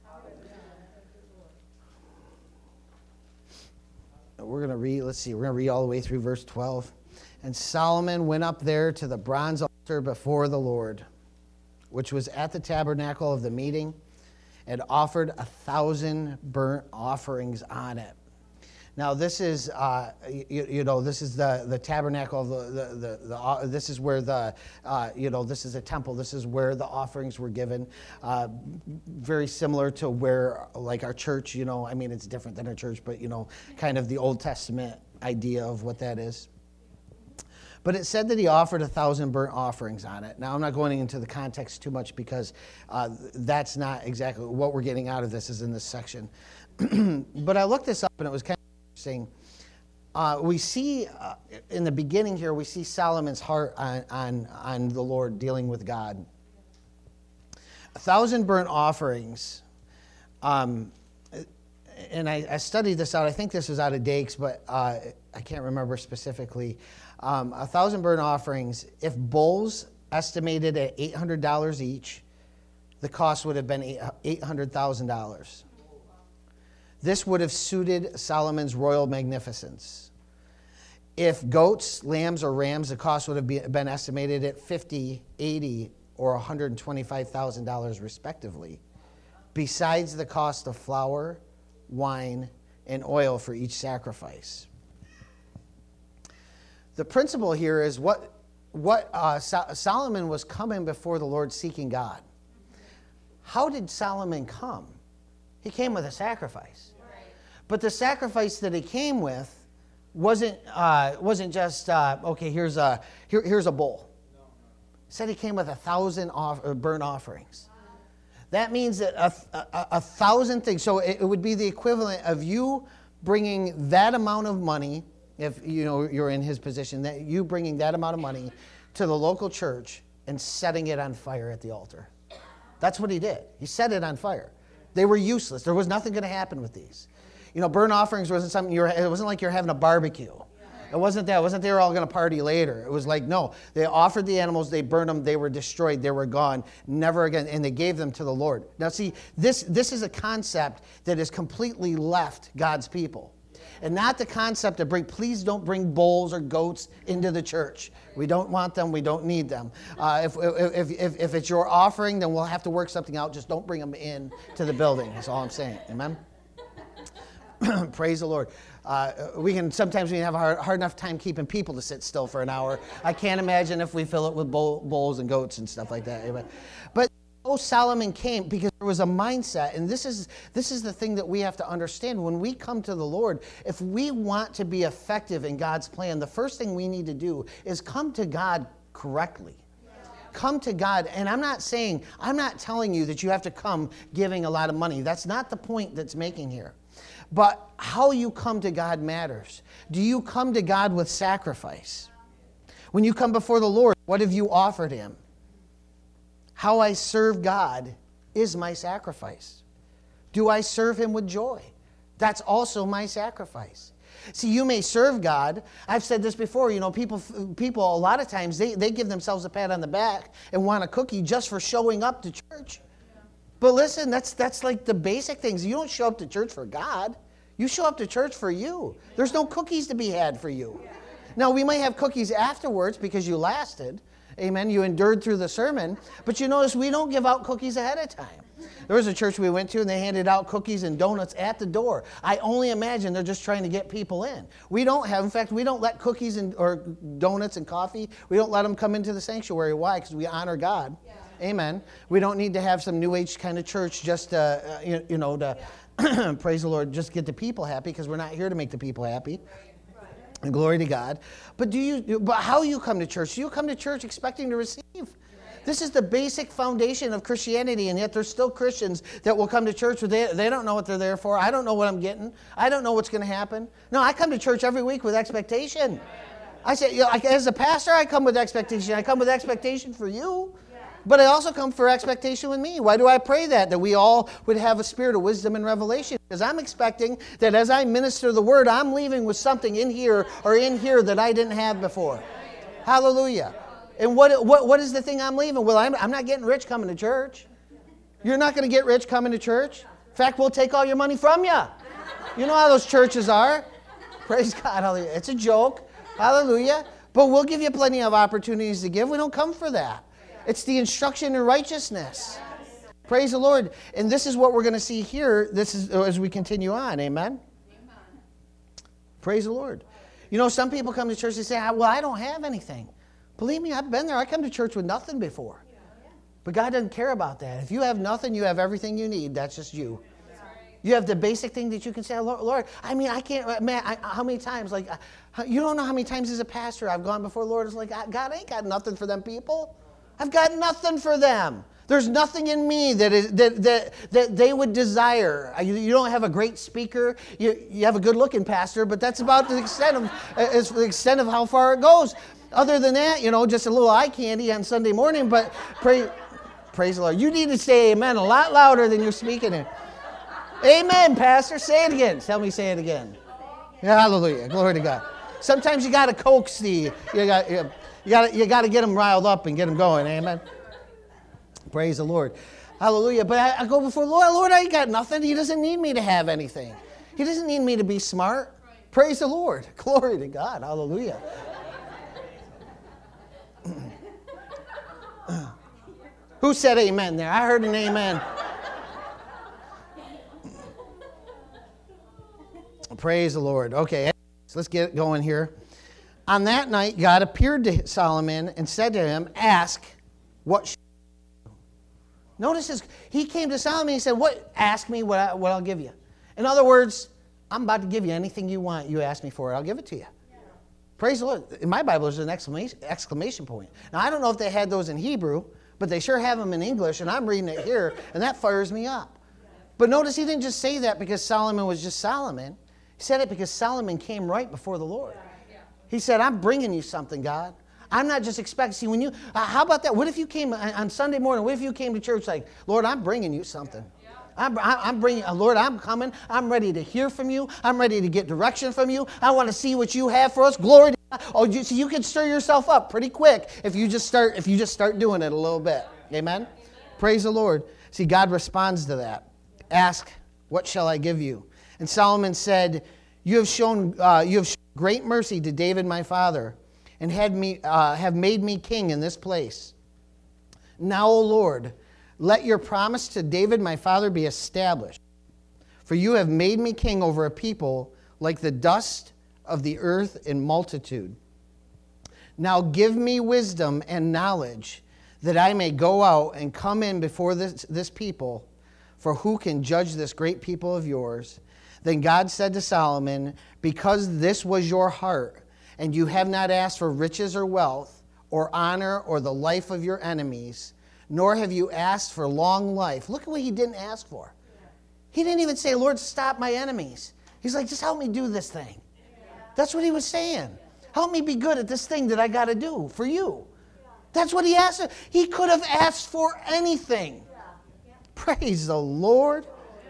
We're going to read, we're going to read all the way through verse 12. And Solomon went up there to the bronze altar before the Lord, which was at the tabernacle of the meeting, and offered 1,000 burnt offerings on it. Now this is, this is the tabernacle. This is where this is a temple. This is where the offerings were given. Very similar to where, like our church. It's different than our church, but kind of the Old Testament idea of what that is. But it said that he offered 1,000 burnt offerings on it. Now, I'm not going into the context too much because that's not exactly what we're getting out of this is in this section. But I looked this up, and it was kind of interesting. We see in the beginning here, we see Solomon's heart on the Lord, dealing with God. 1,000 burnt offerings. And I studied this out. I think this was out of Dakes, but I can't remember specifically. 1,000 burnt offerings, if bulls estimated at $800 each, the cost would have been $800,000. This would have suited Solomon's royal magnificence. If goats, lambs, or rams, the cost would have been estimated at $50,000, $80,000, or $125,000 respectively, besides the cost of flour, wine, and oil for each sacrifice. The principle here is what Solomon was coming before the Lord seeking God. How did Solomon come? He came with a sacrifice. Right. But the sacrifice that he came with wasn't just, okay, here's a bull. He said he came with 1,000 burnt offerings. That means that a 1,000 things, so it would be the equivalent of you bringing that amount of money, if you're in his position, that you bringing that amount of money to the local church and setting it on fire at the altar. That's what he did. He set it on fire. They were useless. There was nothing going to happen with these. Burnt offerings wasn't something it wasn't like you're having a barbecue. It wasn't that. It wasn't they were all going to party later. It was like, no, they offered the animals, they burned them, they were destroyed, they were gone, never again, and they gave them to the Lord. Now see, this is a concept that has completely left God's people. And not the concept of please don't bring bulls or goats into the church. We don't want them. We don't need them. If it's your offering, then we'll have to work something out. Just don't bring them in to the building. That's all I'm saying. Amen? Praise the Lord. Sometimes we have a hard enough time keeping people to sit still for an hour. I can't imagine if we fill it with bulls and goats and stuff like that. Amen? But Solomon came because there was a mindset, and this is the thing that we have to understand. When we come to the Lord, if we want to be effective in God's plan, the first thing we need to do is come to God correctly. Come to God, and I'm not telling you that you have to come giving a lot of money. That's not the point that's making here. But how you come to God matters. Do you come to God with sacrifice? When you come before the Lord, what have you offered Him? How I serve God is my sacrifice. Do I serve Him with joy? That's also my sacrifice. See, you may serve God. I've said this before, people a lot of times, they give themselves a pat on the back and want a cookie just for showing up to church. But listen, that's like the basic things. You don't show up to church for God. You show up to church for you. There's no cookies to be had for you. Now, we might have cookies afterwards because you lasted. Amen. You endured through the sermon. But you notice we don't give out cookies ahead of time. There was a church we went to, and they handed out cookies and donuts at the door. I only imagine they're just trying to get people in. In fact, we don't let cookies or donuts and coffee, we don't let them come into the sanctuary. Why? Because we honor God. Yeah. Amen. We don't need to have some New Age kind of church just to praise the Lord, just get the people happy, because we're not here to make the people happy. And glory to God. But how you come to church? Do you come to church expecting to receive? This is the basic foundation of Christianity, and yet there's still Christians that will come to church where they don't know what they're there for. I don't know what I'm getting. I don't know what's going to happen. No, I come to church every week with expectation. I say, as a pastor, I come with expectation. I come with expectation for you. But I also come for expectation with me. Why do I pray that we all would have a spirit of wisdom and revelation? Because I'm expecting that as I minister the word, I'm leaving with something in here that I didn't have before. Hallelujah. And what is the thing I'm leaving? Well, I'm not getting rich coming to church. You're not going to get rich coming to church. In fact, we'll take all your money from you. You know how those churches are. Praise God. Hallelujah. It's a joke. Hallelujah. But we'll give you plenty of opportunities to give. We don't come for that. It's the instruction in righteousness. Praise the Lord. And this is what we're going to see here. This is as we continue on. Amen. Praise the Lord. You know, some people come to church and say, well, I don't have anything. Believe me, I've been there. I come to church with nothing before. But God doesn't care about that. If you have nothing, you have everything you need. That's just you. You have the basic thing that you can say, Lord, I mean, I can't, man, how many times, like, you don't know how many times as a pastor I've gone before the Lord. It's like, God, I ain't got nothing for them people. I've got nothing for them. There's nothing in me that they would desire. You don't have a great speaker. You have a good-looking pastor, but that's about the extent of how far it goes. Other than that, you know, just a little eye candy on Sunday morning. But praise the Lord. You need to say amen a lot louder than you're speaking it. Amen, pastor. Say it again. Tell me, say it again. Hallelujah. Glory to God. Sometimes you got to coax you got to get them riled up and get them going. Amen. Praise the Lord. Hallelujah. But I go before the Lord. Lord, I ain't got nothing. He doesn't need me to have anything. He doesn't need me to be smart. Praise the Lord. Glory to God. Hallelujah. Who said amen there? I heard an amen. Praise the Lord. Okay, so let's get going here. On that night, God appeared to Solomon and said to him, ask, what shall I do? Notice this. He came to Solomon and he said, ask me what I'll give you. In other words, I'm about to give you anything you want. You ask me for it, I'll give it to you. Yeah. Praise the Lord. In my Bible, there's an exclamation point. Now, I don't know if they had those in Hebrew, but they sure have them in English, and I'm reading it here, and that fires me up. But notice he didn't just say that because Solomon was just Solomon. He said it because Solomon came right before the Lord. He said, I'm bringing you something, God. I'm not just expecting. See, when you, how about that? What if you came on Sunday morning? What if you came to church like, Lord, I'm bringing you something. I'm bringing, Lord, I'm coming. I'm ready to hear from you. I'm ready to get direction from you. I want to see what you have for us. Glory to God. Oh, so you can stir yourself up pretty quick if you just start doing it a little bit. Amen? Praise the Lord. See, God responds to that. Ask, what shall I give you? And Solomon said, you have shown great mercy to David my father, and have made me king in this place. Now, O Lord, let your promise to David my father be established. For you have made me king over a people like the dust of the earth in multitude. Now give me wisdom and knowledge, that I may go out and come in before this people. For who can judge this great people of yours? Then God said to Solomon, because this was your heart, and you have not asked for riches or wealth, or honor, or the life of your enemies, nor have you asked for long life. Look at what he didn't ask for. He didn't even say, Lord, stop my enemies. He's like, just help me do this thing. That's what he was saying. Help me be good at this thing that I got to do for you. That's what he asked. He could have asked for anything. Praise the Lord.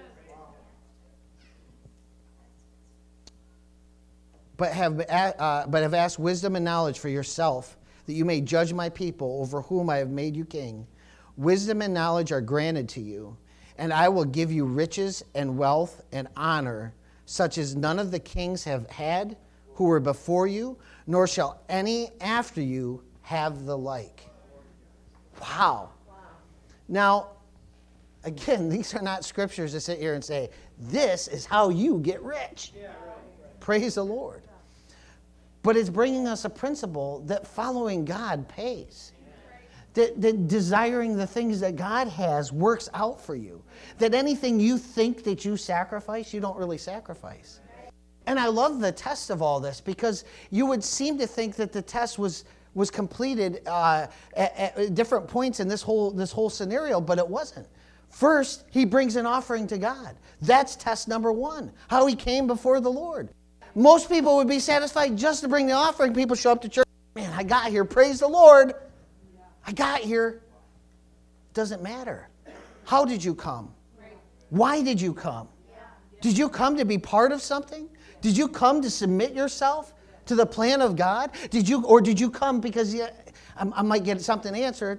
But have asked wisdom and knowledge for yourself, that you may judge my people over whom I have made you king. Wisdom and knowledge are granted to you, and I will give you riches and wealth and honor, such as none of the kings have had who were before you, nor shall any after you have the like. Wow. Now, again, these are not scriptures to sit here and say, this is how you get rich. Praise the Lord. But it's bringing us a principle that following God pays. That desiring the things that God has works out for you. That anything you think that you sacrifice, you don't really sacrifice. And I love the test of all this, because you would seem to think that the test was completed at different points in this whole scenario, but it wasn't. First, he brings an offering to God. That's test number one, how he came before the Lord. Most people would be satisfied just to bring the offering. People show up to church. Man, I got here. Praise the Lord. I got here. Doesn't matter. How did you come? Why did you come? Did you come to be part of something? Did you come to submit yourself to the plan of God? Did you come because I might get something answered?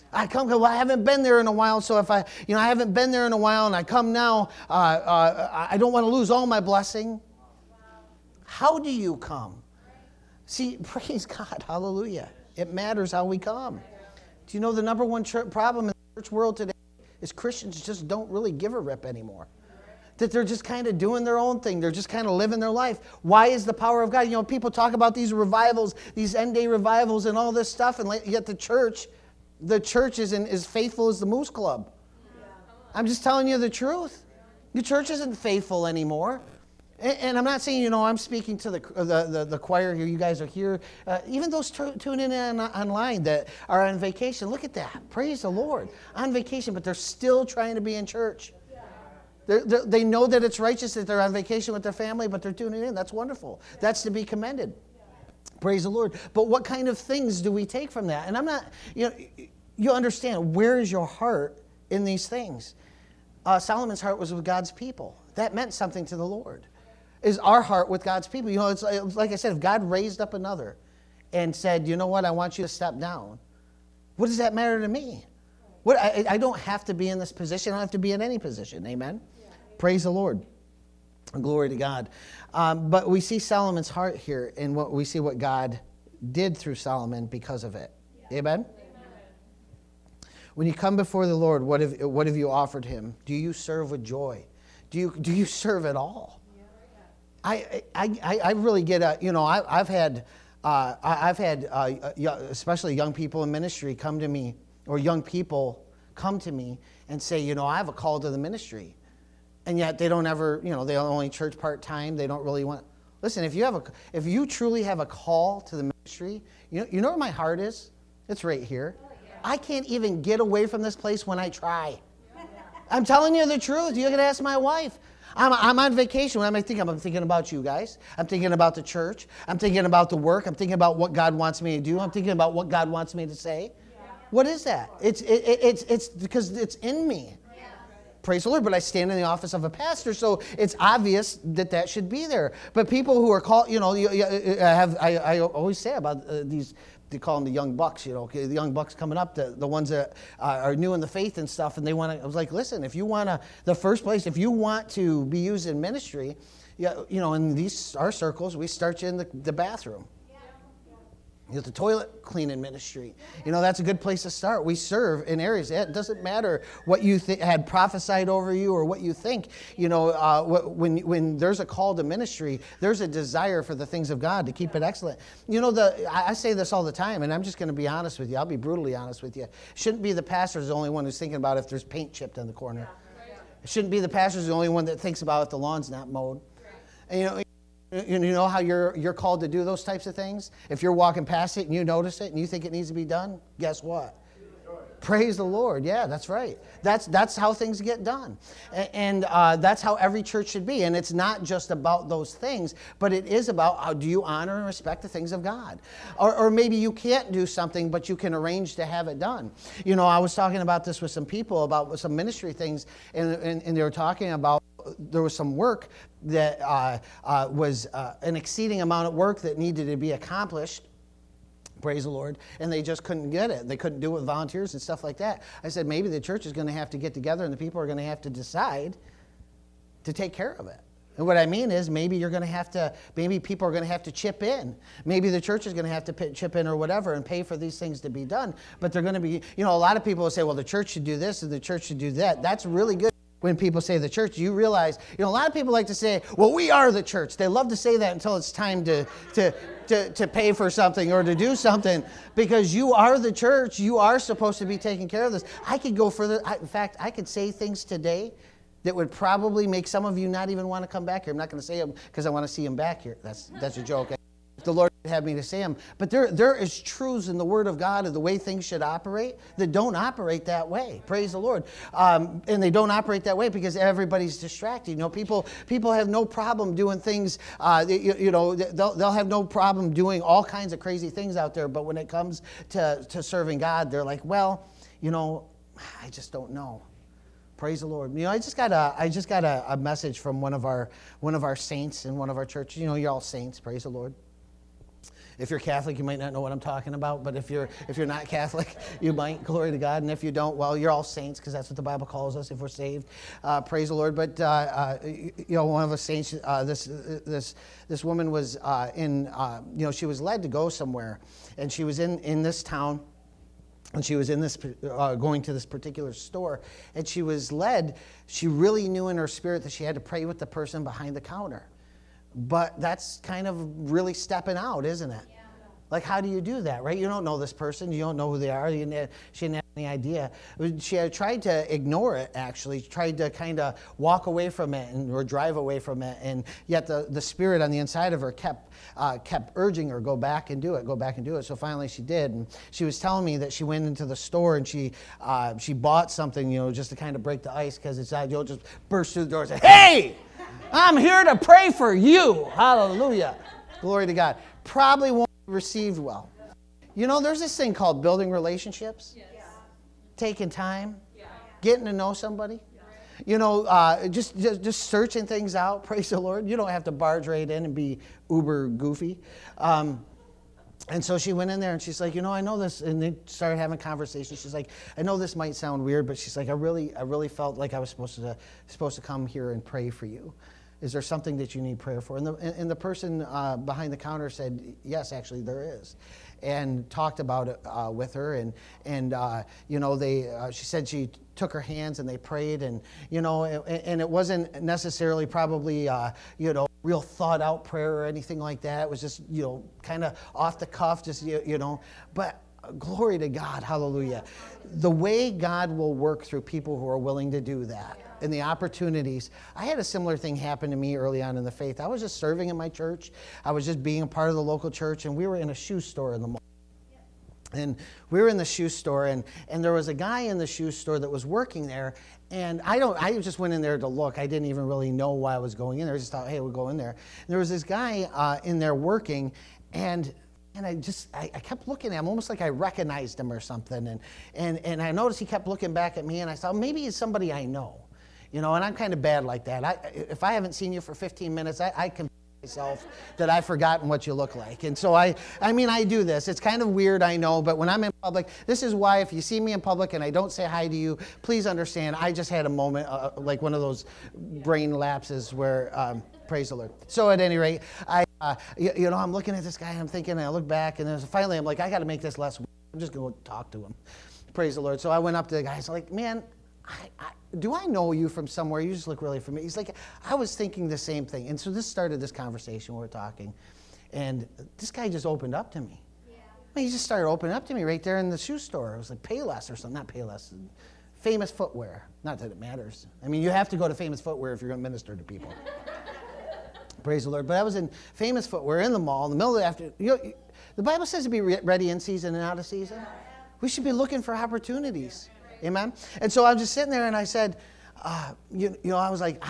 I come, well, I haven't been there in a while, so if I haven't been there in a while and I come now, I don't want to lose all my blessing. How do you come? See, praise God, hallelujah. It matters how we come. Do you know the number one problem in the church world today is Christians just don't really give a rip anymore. That they're just kind of doing their own thing. They're just kind of living their life. Why is the power of God? You know, people talk about these revivals, these end-day revivals and all this stuff, and yet the church isn't as faithful as the Moose Club. I'm just telling you the truth. The church isn't faithful anymore. And I'm not saying, I'm speaking to the choir here. You guys are here. Even those tuning in online that are on vacation, look at that. Praise the Lord. On vacation, but they're still trying to be in church. They know that it's righteous that they're on vacation with their family, but they're tuning in. That's wonderful. That's to be commended. Praise the Lord. But what kind of things do we take from that? And I'm not, you understand, where is your heart in these things? Solomon's heart was with God's people. That meant something to the Lord. Is our heart with God's people. It's like I said, if God raised up another and said, you know what, I want you to step down, what does that matter to me? I don't have to be in this position. I don't have to be in any position. Amen? Yeah. Praise the Lord. Glory to God. But we see Solomon's heart here, and we see what God did through Solomon because of it. Yeah. Amen? When you come before the Lord, what have you offered him? Do you serve with joy? Do you serve at all? I really get I've had especially young people in ministry come to me, or young people come to me and say, I have a call to the ministry, and yet they don't ever, they only church part time. They don't really want. Listen, if you truly have a call to the ministry, you know where my heart is? It's right here. I can't even get away from this place when I try. I'm telling you the truth. You can ask my wife. I'm on vacation. When I'm thinking about you guys. I'm thinking about the church. I'm thinking about the work. I'm thinking about what God wants me to do. I'm thinking about what God wants me to say. Yeah. What is that? It's because it's in me. Yeah. Praise the Lord. But I stand in the office of a pastor, so it's obvious that should be there. But people who are called, I always say about these. They call them the young bucks, the young bucks coming up, the ones that are new in the faith and stuff, and they want to, I was like, listen, if you want to, the first place, if you want to be used in ministry, in our circles, we start you in the bathroom. You get the toilet cleaning ministry. That's a good place to start. We serve in areas. It doesn't matter what you had prophesied over you or what you think. When there's a call to ministry, there's a desire for the things of God to keep it excellent. I say this all the time, and I'm just going to be honest with you. I'll be brutally honest with you. Shouldn't be the pastor the only one who's thinking about if there's paint chipped in the corner. It shouldn't be the pastor the only one that thinks about if the lawn's not mowed. And, you know how you're called to do those types of things? If you're walking past it and you notice it and you think it needs to be done, guess what? Praise the Lord. Yeah, that's right. That's how things get done. And that's how every church should be. And it's not just about those things, but it is about how do you honor and respect the things of God? Or maybe you can't do something, but you can arrange to have it done. I was talking about this with some people about some ministry things, and they were talking about there was some work that was an exceeding amount of work that needed to be accomplished. Praise the Lord. And they just couldn't get it. They couldn't do it with volunteers and stuff like that. I said, maybe the church is going to have to get together and the people are going to have to decide to take care of it. And what I mean is maybe people are going to have to chip in. Maybe the church is going to have to chip in or whatever and pay for these things to be done. But they're going to be, a lot of people will say, well, the church should do this and the church should do that. That's really good. When people say the church, you realize, a lot of people like to say, well, we are the church. They love to say that until it's time to pay for something or to do something, because you are the church. You are supposed to be taking care of this. I could go further. In fact, I could say things today that would probably make some of you not even want to come back here. I'm not going to say them because I want to see them back here. That's a joke. The Lord had me to say them. But there is truths in the Word of God of the way things should operate that don't operate that way. Praise the Lord. And they don't operate that way because everybody's distracted. People have no problem doing things. They'll have no problem doing all kinds of crazy things out there. But when it comes to serving God, they're like, well, I just don't know. Praise the Lord. I just got a message from one of our saints in one of our churches. You're all saints. Praise the Lord. If you're Catholic, you might not know what I'm talking about, but if you're not Catholic, you might. Glory to God. And if you don't, well, you're all saints, because that's what the Bible calls us if we're saved. Praise the Lord. But one of the saints, this woman was she was led to go somewhere, and she was in this town. And she was in this, going to this particular store, and she was led. She really knew in her spirit that she had to pray with the person behind the counter. But that's kind of really stepping out, isn't it? Yeah. Like, how do you do that, right? You don't know this person. You don't know who they are. She didn't have any idea. She had tried to ignore it, actually. She tried to kind of walk away from it or drive away from it. And yet the spirit on the inside of her kept urging her, go back and do it, go back and do it. So finally she did. And she was telling me that she went into the store and she bought something, just to kind of break the ice, because it's you'll just burst through the door and say, "Hey! I'm here to pray for you." Hallelujah. Glory to God. Probably won't be received well. There's this thing called building relationships. Yes. Taking time. Yeah. Getting to know somebody. Yeah. Just searching things out. Praise the Lord. You don't have to barge right in and be uber goofy. And so she went in there and she's like, I know this. And they started having conversations. She's like, I know this might sound weird, but she's like, I really felt like I was supposed to come here and pray for you. Is there something that you need prayer for? And the person behind the counter said, yes, actually there is, and talked about it with her. And she said she took her hands and they prayed, and it wasn't necessarily probably real thought out prayer or anything like that. It was just kind of off the cuff, just but. Glory to God, hallelujah. The way God will work through people who are willing to do that, and the opportunities. I had a similar thing happen to me early on in the faith. I was just serving in my church. I was just being a part of the local church, and we were in a shoe store in the mall. And we were in the shoe store, and there was a guy in the shoe store that was working there, and I just went in there to look. I didn't even really know why I was going in there. I just thought, hey, we'll go in there. And there was this guy in there working, and I kept looking at him, almost like I recognized him or something. And I noticed he kept looking back at me, and I thought, maybe he's somebody I know. And I'm kind of bad like that. If I haven't seen you for 15 minutes, I convince myself that I've forgotten what you look like. And so I do this. It's kind of weird, I know, but when I'm in public, this is why if you see me in public and I don't say hi to you, please understand, I just had a moment, like one of those brain lapses where, praise the Lord. So at any rate, I'm looking at this guy and I'm thinking, and I look back, and then finally I'm like, I got to make this less weird. I'm just going to talk to him. Praise the Lord. So I went up to the guy. I was like, man, do I know you from somewhere? You just look really familiar. He's like, I was thinking the same thing. And so this started this conversation. We were talking. And this guy just opened up to me. Yeah. He just started opening up to me right there in the shoe store. It was like Payless or something. Not Payless. Famous Footwear. Not that it matters. I mean, you have to go to Famous Footwear if you're going to minister to people. Praise the Lord. But I was in Famous Footwear in the mall in the middle of the afternoon. The Bible says to be ready in season and out of season. We should be looking for opportunities. Amen. And so I was just sitting there, and I said, I was like,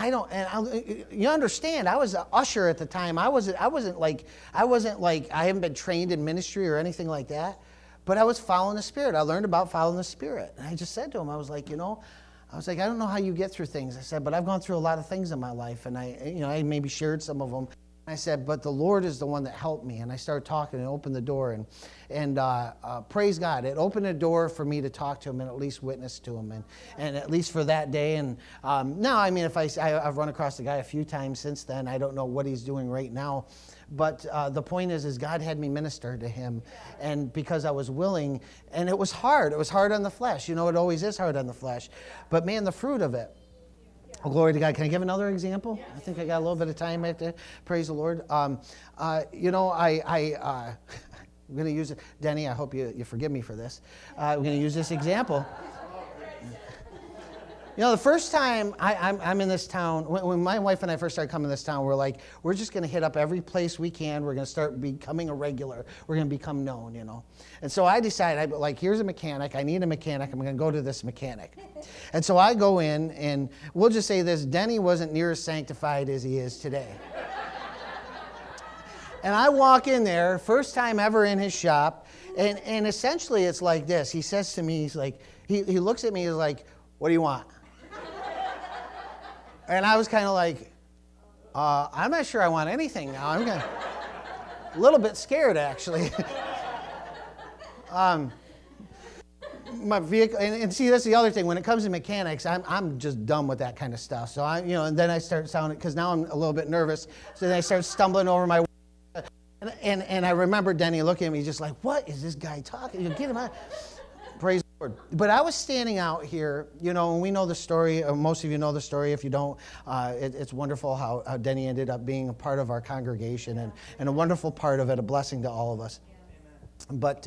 you understand, I was an usher at the time. I wasn't like I haven't been trained in ministry or anything like that, but I was following the Spirit. I learned about following the Spirit, and I just said to him, I was like, I don't know how you get through things. I said, but I've gone through a lot of things in my life, and I maybe shared some of them. I said, but the Lord is the one that helped me. And I started talking and opened the door. And praise God, it opened a door for me to talk to him and at least witness to him. And at least for that day. And now, I mean, I've run across the guy a few times since then. I don't know what he's doing right now. But the point is God had me minister to him. And because I was willing, and it was hard. It was hard on the flesh. It always is hard on the flesh. But man, the fruit of it. Oh, glory to God. Can I give another example? I think I got a little bit of time right there. Praise the Lord. I'm going to use it. Denny, I hope you forgive me for this. I'm going to use this example. The first time I'm in this town, when my wife and I first started coming to this town, we're like, we're just going to hit up every place we can. We're going to start becoming a regular. We're going to become known, And so I decided, here's a mechanic. I need a mechanic. I'm going to go to this mechanic. And so I go in, and we'll just say this. Denny wasn't near as sanctified as he is today. And I walk in there, first time ever in his shop, and essentially it's like this. He says to me, he's like, he looks at me, he's like, what do you want? And I was kind of like, I'm not sure I want anything now. A little bit scared, actually. My vehicle, and see, that's the other thing. When it comes to mechanics, I'm just dumb with that kind of stuff. So and then I start sounding, because now I'm a little bit nervous. So then I start stumbling over my, and I remember Denny looking at me just like, what is this guy talking? Get him out. Praise the Lord. But I was standing out here, and we know the story. Most of you know the story. If you don't, it's wonderful how Denny ended up being a part of our congregation and a wonderful part of it, a blessing to all of us. But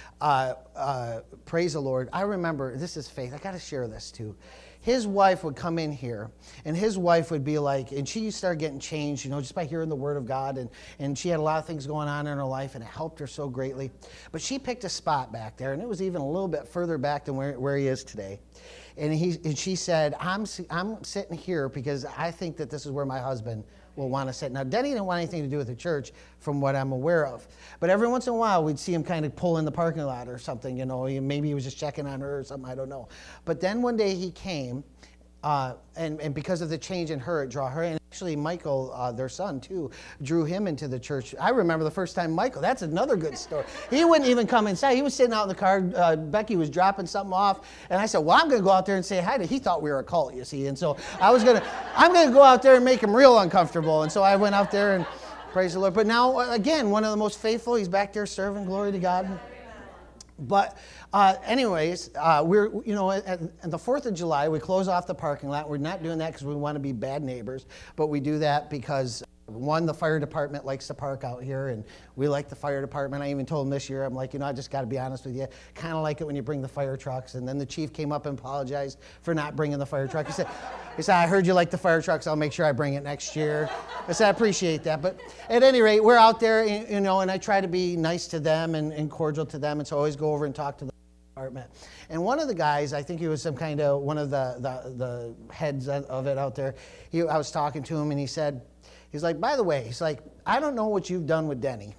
praise the Lord. I remember, this is faith. I got to share this too. His wife would come in here, and his wife would be like, and she started getting changed, just by hearing the Word of God, and she had a lot of things going on in her life, and it helped her so greatly. But she picked a spot back there, and it was even a little bit further back than where he is today. And she said, I'm sitting here because I think that this is where my husband will want to sit. Now, Denny didn't want anything to do with the church, from what I'm aware of. But every once in a while, we'd see him kind of pull in the parking lot or something, Maybe he was just checking on her or something, I don't know. But then one day he came, and because of the change in her, it drew her. And actually, Michael, their son, too, drew him into the church. I remember the first time that's another good story. He wouldn't even come inside. He was sitting out in the car. Becky was dropping something off. And I said, well, I'm going to go out there and say hi to him. He thought we were a cult, you see. And so I'm going to go out there and make him real uncomfortable. And so I went out there and praise the Lord. But now, again, one of the most faithful. He's back there serving. Glory to God. But anyways, we're, at the 4th of July, we close off the parking lot. We're not doing that because we want to be bad neighbors, but we do that because, one, the fire department likes to park out here, and we like the fire department. I even told them this year, I'm like, I just got to be honest with you, kind of like it when you bring the fire trucks. And then the chief came up and apologized for not bringing the fire truck. He said, I heard you like the fire trucks. I'll make sure I bring it next year. I said, I appreciate that. But at any rate, we're out there, and I try to be nice to them and cordial to them. And so I always go over and talk to them. And one of the guys, I think he was some kind of one of the heads of it out there, I was talking to him, and he's like, by the way, he's like, I don't know what you've done with Denny,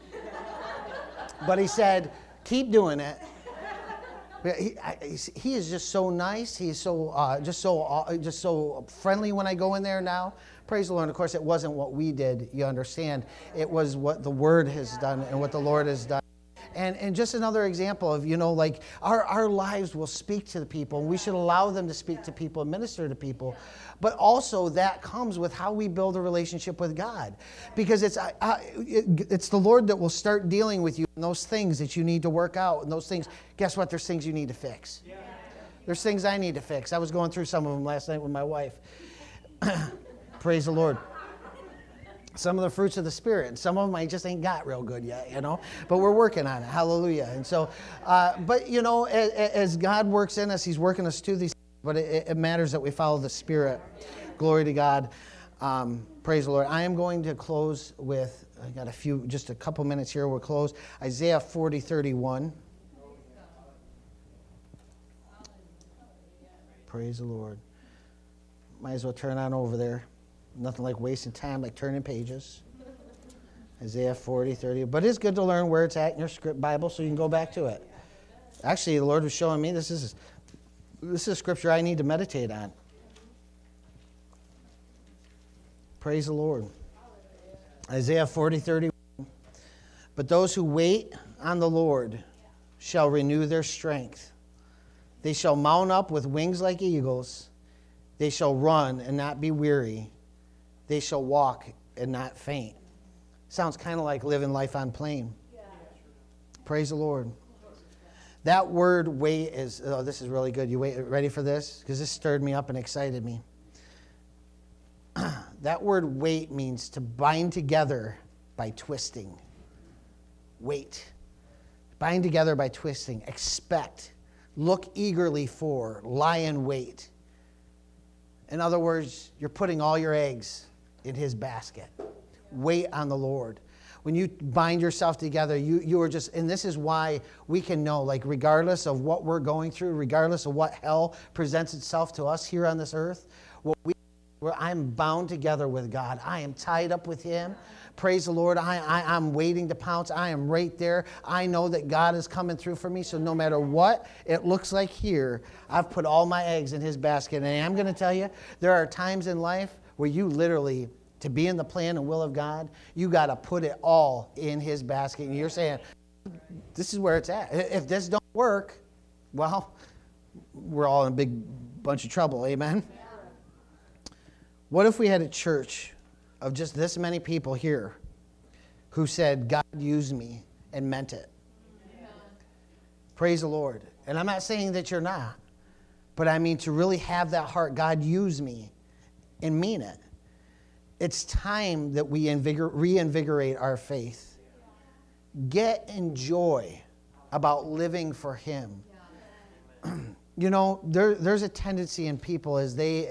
but he said, keep doing it. He is just so nice. He's so just so friendly when I go in there now. Praise the Lord. And of course, it wasn't what we did. You understand? It was what the Word has done and what the Lord has done. And just another example of, like our lives will speak to the people, and we should allow them to speak to people and minister to people. But also that comes with how we build a relationship with God. Because it's the Lord that will start dealing with you in those things that you need to work out. And those things, guess what? There's things you need to fix. Yeah. There's things I need to fix. I was going through some of them last night with my wife. Praise the Lord. Some of the fruits of the Spirit, and some of them I just ain't got real good yet, but we're working on it. Hallelujah. And so, but as God works in us, He's working us to these things, but it matters that we follow the Spirit. Glory to God. Praise the Lord. I am going to close with, I got just a couple minutes here, we'll close. Isaiah 40:31. Praise the Lord. Might as well turn on over there. Nothing like wasting time, like turning pages. Isaiah 40:30. But it's good to learn where it's at in your script Bible so you can go back to it. Actually, the Lord was showing me this is a scripture I need to meditate on. Praise the Lord. Isaiah 40:31. But those who wait on the Lord shall renew their strength. They shall mount up with wings like eagles. They shall run and not be weary. They shall walk and not faint. Sounds kind of like living life on plane. Yeah. Praise the Lord. That word wait is, this is really good. You ready for this? Because this stirred me up and excited me. That word wait means to bind together by twisting. Wait. Bind together by twisting. Expect. Look eagerly for. Lie in wait. In other words, you're putting all your eggs in His basket. Wait on the Lord. When you bind yourself together, you are just, and this is why we can know, like regardless of what we're going through, regardless of what hell presents itself to us here on this earth, I'm bound together with God. I am tied up with Him. Praise the Lord. I'm waiting to pounce. I am right there. I know that God is coming through for me. So no matter what it looks like here, I've put all my eggs in His basket. And I'm going to tell you, there are times in life where you literally to be in the plan and will of God, you got to put it all in his basket. And you're saying, this is where it's at. If this don't work, well, we're all in a big bunch of trouble. Amen? What if we had a church of just this many people here who said, God used me and meant it? Praise the Lord. And I'm not saying that you're not, but I mean to really have that heart, God used me, and mean it. It's time that we reinvigorate our faith. Get in joy about living for him. You know, there's a tendency in people as they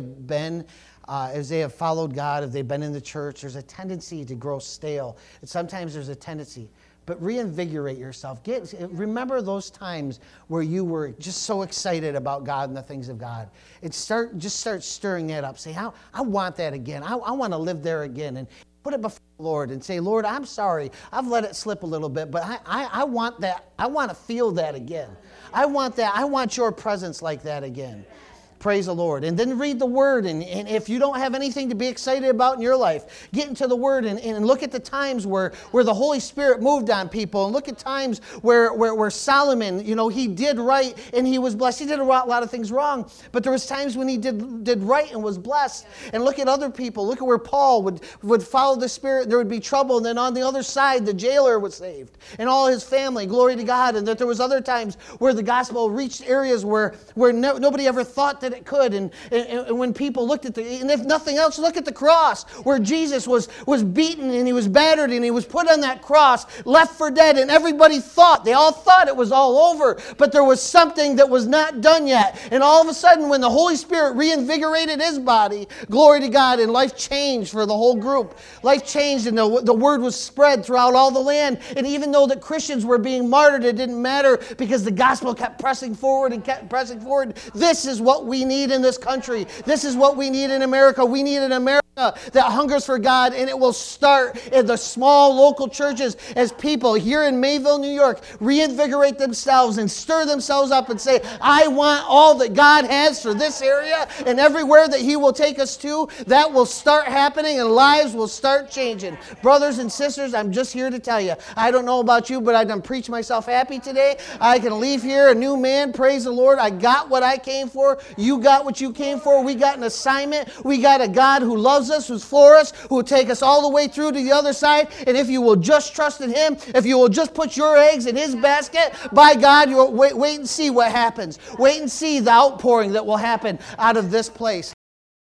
have followed God, if they've been in the church, there's a tendency to grow stale. And sometimes there's a tendency. But reinvigorate yourself. Remember those times where you were just so excited about God and the things of God. And start stirring that up. Say, I want that again. I want to live there again. And put it before the Lord and say, Lord, I'm sorry. I've let it slip a little bit, but I want that. I want to feel that again. I want that. I want your presence like that again. Praise the Lord. And then read the Word. And if you don't have anything to be excited about in your life, get into the Word and look at the times where the Holy Spirit moved on people. And look at times where Solomon, you know, he did right and he was blessed. He did a lot of things wrong, but there was times when he did right and was blessed. And look at other people. Look at where Paul would follow the Spirit and there would be trouble. And then on the other side, the jailer was saved and all his family. Glory to God. And that there was other times where the gospel reached areas where nobody ever thought that it could. And when people looked at and if nothing else, look at the cross where Jesus was beaten and he was battered and he was put on that cross, left for dead, and they all thought it was all over, but there was something that was not done yet. And all of a sudden, when the Holy Spirit reinvigorated his body, glory to God, and life changed for the whole group. Life changed and the word was spread throughout all the land. And even though the Christians were being martyred, it didn't matter because the gospel kept pressing forward and kept pressing forward. This is what we need in this country. This is what we need in America. We need an America that hungers for God, and it will start in the small local churches as people here in Mayville, New York, reinvigorate themselves and stir themselves up and say, I want all that God has for this area and everywhere that he will take us to. That will start happening and lives will start changing. Brothers and sisters, I'm just here to tell you, I don't know about you, but I done preached myself happy today. I can leave here a new man. Praise the Lord. I got what I came for. You got what you came for. We got an assignment. We got a God who loves us, who's for us, who will take us all the way through to the other side. And if you will just trust in him, if you will just put your eggs in his basket, by God, you'll wait and see what happens. Wait and see the outpouring that will happen out of this place.